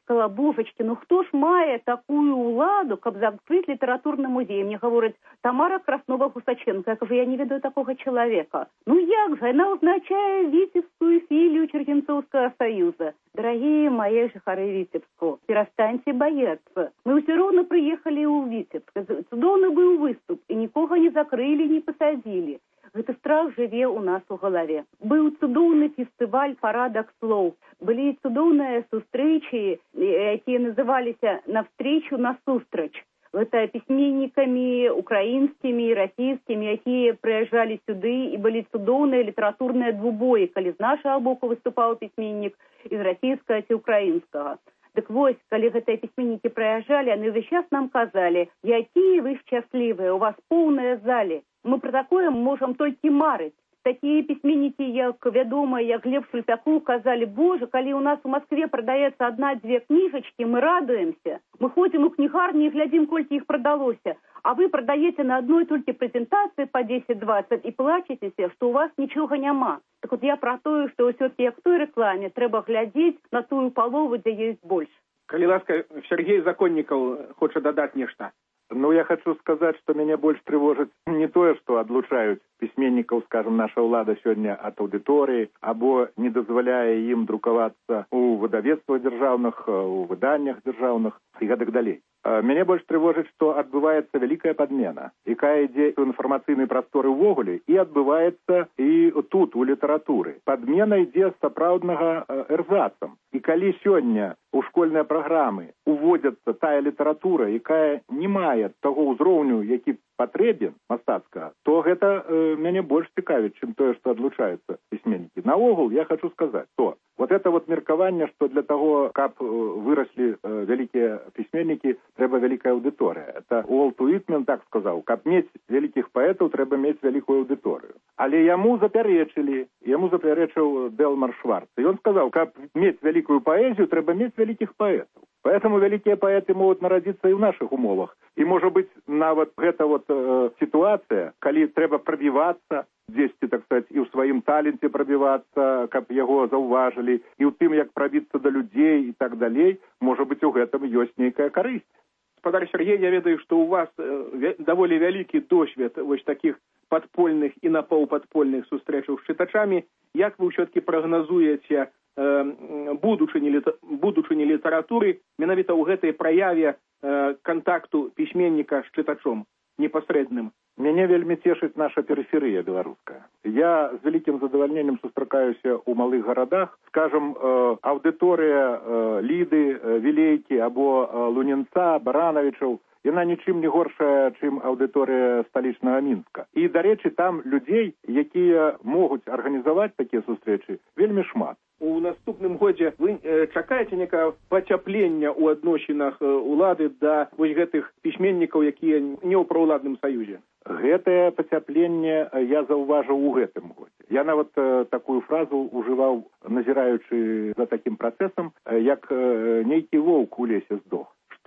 сказала, божечки, ну хто ж мае такую ўладу, каб закрыць літаратурны музей? Мне гавораць, Тамара Краснова-Гусаченко. Я кажу, я не ведаю такого человека. Ну як же, она означае Витебскую филию Чергенцовского союза. Дорогие мои жихары Витебску, перестаньте бояться. Мы все равно приехали у Витебска. Цудоўны быў выступ, и никого не закрыли, не посадили. Гэты страх жыве у нас у галаве. Быў цудоўны фестываль парадак слоў. Былі цудоўныя сустрэчы, якія называліся «Навстречу насустрач». Гэта пісьменнікамі украінскімі і расійскімі, якія прыязджалі сюды, і былі цудоўныя літаратурныя двубоі, калі з нашага боку выступаў пісьменнік, і з расійскага ці украінскага. Дык вось, калі гэтыя пісьменнікі прыязджалі, яны ўвесь час нам казалі, якія вы шчаслівыя, у вас поўныя залі. Мы пра такое можам толькі марыць. Такія пісьменнікі, як вядомыя, як Глеб Шульпяков, казалі, боже, калі у нас у Москве прадаецца адна-дзве кніжачкі, мы радуемся. Мы ходзім у кнігарні і глядзім, колькі іх прадалося. А вы прадаеце на адной толькі прэзентацыі па дзесяць-дваццаць і плачецеся, што у вас нічога няма. Так вот я пра тое, што ўсё-таки як той рэкламе трэба глядзець на тую палову, дзе ёсць больш. Калі ласка, Сергей Законнікаў хоча дадаць нешта. Ну, я хочу сказать, что меня больше тревожит не то, что отлучают письменников, скажем, наша ўлада сегодня от аудитории, або не дозволяя им друковаться у выдавецтва державных, у выданнях державных и так далее. Меня больше тревожит, что отбывается великая подмена, якая ідзе у информацыйнай прасторы ўвогуле, и отбывается и тут, у литературы. Подмена ідзе сапраўднага эрзацам. И калі сёння у школьныя праграмы уводзяцца тая літаратура, якая не мае таго ўзроўню, які патрэбен мастацкага, то гэта э, мяне больш цікавіць, чым тое, што адлучаюцца пісьменнікі. Наогул я хочу сказаць, то вот это вот меркаванне, што для таго, каб э, выраслі э, вялікія пісьменнікі, трэба вялікая аўдыторыя. Это Уолт Уітмен так сказаў, каб мець вялікіх паэтаў, трэба мець вялікую аўдыторыю. Але яму запярэчылі, яму запярэчыў Дэлмар Шварц. І ён сказаў, каб мець вялікую паэзію, трэба мець вялікіх паэтаў. Поэтому великие поэты могут народиться и в наших умовах. И, может быть, нават гэта вот э, ситуация, калі трэба пробиваться, дзесьці, так сказать, и в своим таленте пробиваться, каб яго заўважылі, и у тым, як пробиться до людей и так далей, может быть, у гэтым ёсць нейкая карысць. Господар Сергей, я ведаю, что у вас э, даволі вялікі досвед вось таких подпольных и напаўпадпольных сустрэчаў з чытачамі. Як вы ўсё-таки прагназуеце будучыні, будучыні літаратуры менавіта ў гэтай праяве э, кантакту пісьменніка з чытачом непасрэдным? Мяне вельмі цешыць наша перыферыя беларуская. Я з вялікім задавальненнем сустракаюся ў малых гарадах. Скажам, э, аўдыторыя э, Ліды, э, Вілейкі або э, Лунінца, Баранавічаў, яна нічым не горшая, чым аўдыторыя сталічнага Мінска. І, дарэчы, там людзей, якія могуць арганізаваць такія сустрэчы, вельмі шмат. У наступным годзе вы э, чакаеце некае пацяплення ў адносінах э, улады да вось гэтых пісьменнікаў, якія не ў праўладным саюзе? Гэтае пацяпленне я заўважыў у гэтым годзе. Я нават э, такую фразу ужываў, назіраючы за такім працэсам, э, як э, нейкі воўк у лесе здох,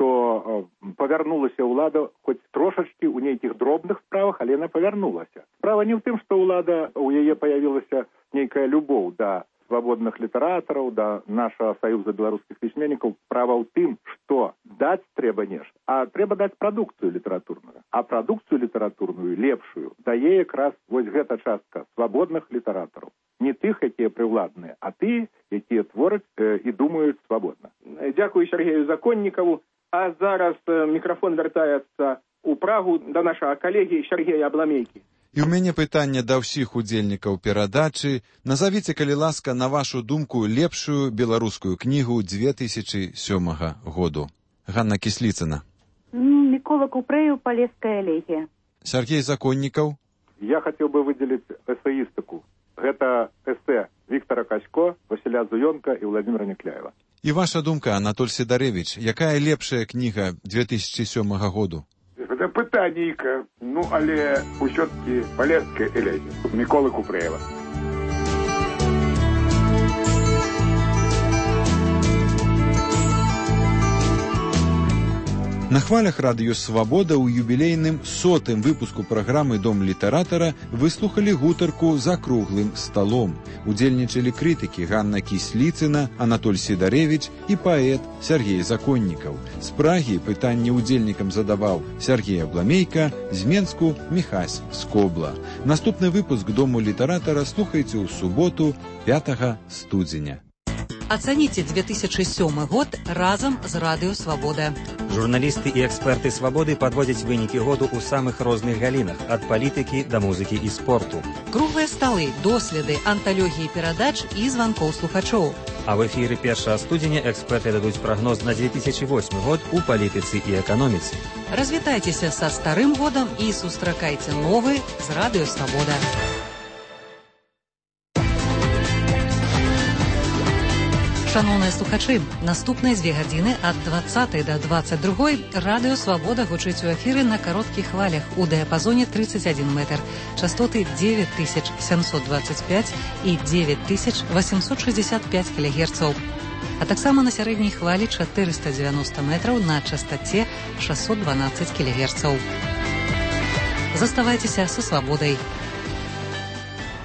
што э, павярнулася ўлада хоць трошачкі ў нейкіх дробных справах, але яна павярнулася. Справа не ў тым, што ўлада, у яе паявілася нейкая любоў да свабодных літаратараў, да нашага саюза беларускіх пісьменнікаў. Справа ў тым, што даць трэба нешта, а трэба даць прадукцыю літаратурную. А прадукцыю літаратурную, лепшую, дае якраз вось гэта частка свабодных літаратараў. Не тых, якія прыўладныя, а тыя, якія твораць э, і думаюць свабодна. Дзякую Сергею Законнікаву. А зараз э, мікрафон вяртаецца ў Прагу да нашага калегі Сергея Абламейкі. І ў мяне пытанне да ўсіх удзельнікаў перадачы. Назавіце, калі ласка, на вашу думку, лепшую беларускую кнігу две тысячи сёмага году. Ганна Кісліцына. Мікола Купрэеў, Палеская элегія. Сергей Законнікаў. Я хацеў бы выдзеліць эсэістыку. Гэта эсэ Віктара Касько, Васіля Зуёнка і Владимира Некляева. І ваша думка, Анатоль Сідарэвіч, якая лепшая кніга две тысячи сёмага году? Гэта пытаннейка, ну, але ўсё-таки Палеская элегія, Міколы Купрэева. На хвалях радыё «Свабода» ў юбілейным сотым выпуску праграмы «Дом літаратара» выслухалі гутарку «За круглым сталом». Удзельнічалі крытыкі Ганна Кісліцына, Анатоль Сідарэвіч і паэт Сергей Законнікаў. З Прагі пытанне удзельнікам задаваў Сергей Абламейка, з Менску Міхась Скобла. Наступны выпуск «Дому літаратара» слухайце ў суботу пятага студзеня. Ацаніце две тысячы сёмы год разам з радыё «Свабода». Журналісты і эксперты «Свабоды» падводзяць вынікі году ў самых розных галінах, ад палітыкі да музыкі і спорту. Круглыя сталы, доследы, анталогіі перадач і званкоў слухачоў. А в эфіры першага студзеня эксперты дадуць прагноз на две тысячы восьмы год у палітыцы і эканоміцы. Развітайцеся са старым годам і сустракайце новы з радыё «Свабода». Шановныя слухачы, наступныя дзве гадзіны ад дваццатай да дваццаць другой радыё «Свабода» гучыць у эфіры на кароткіх хвалях у дыяпазоне тридцать один метр, частоты девять тысяч семьсот двадцать пять і девять тысяч восемьсот шестьдесят пять кілогерцаў, а таксама на сярэдняй хвалі четыреста девяносто метраў на частоце шестьсот двенадцать кілогерцаў. Заставайцеся са «Свабодай».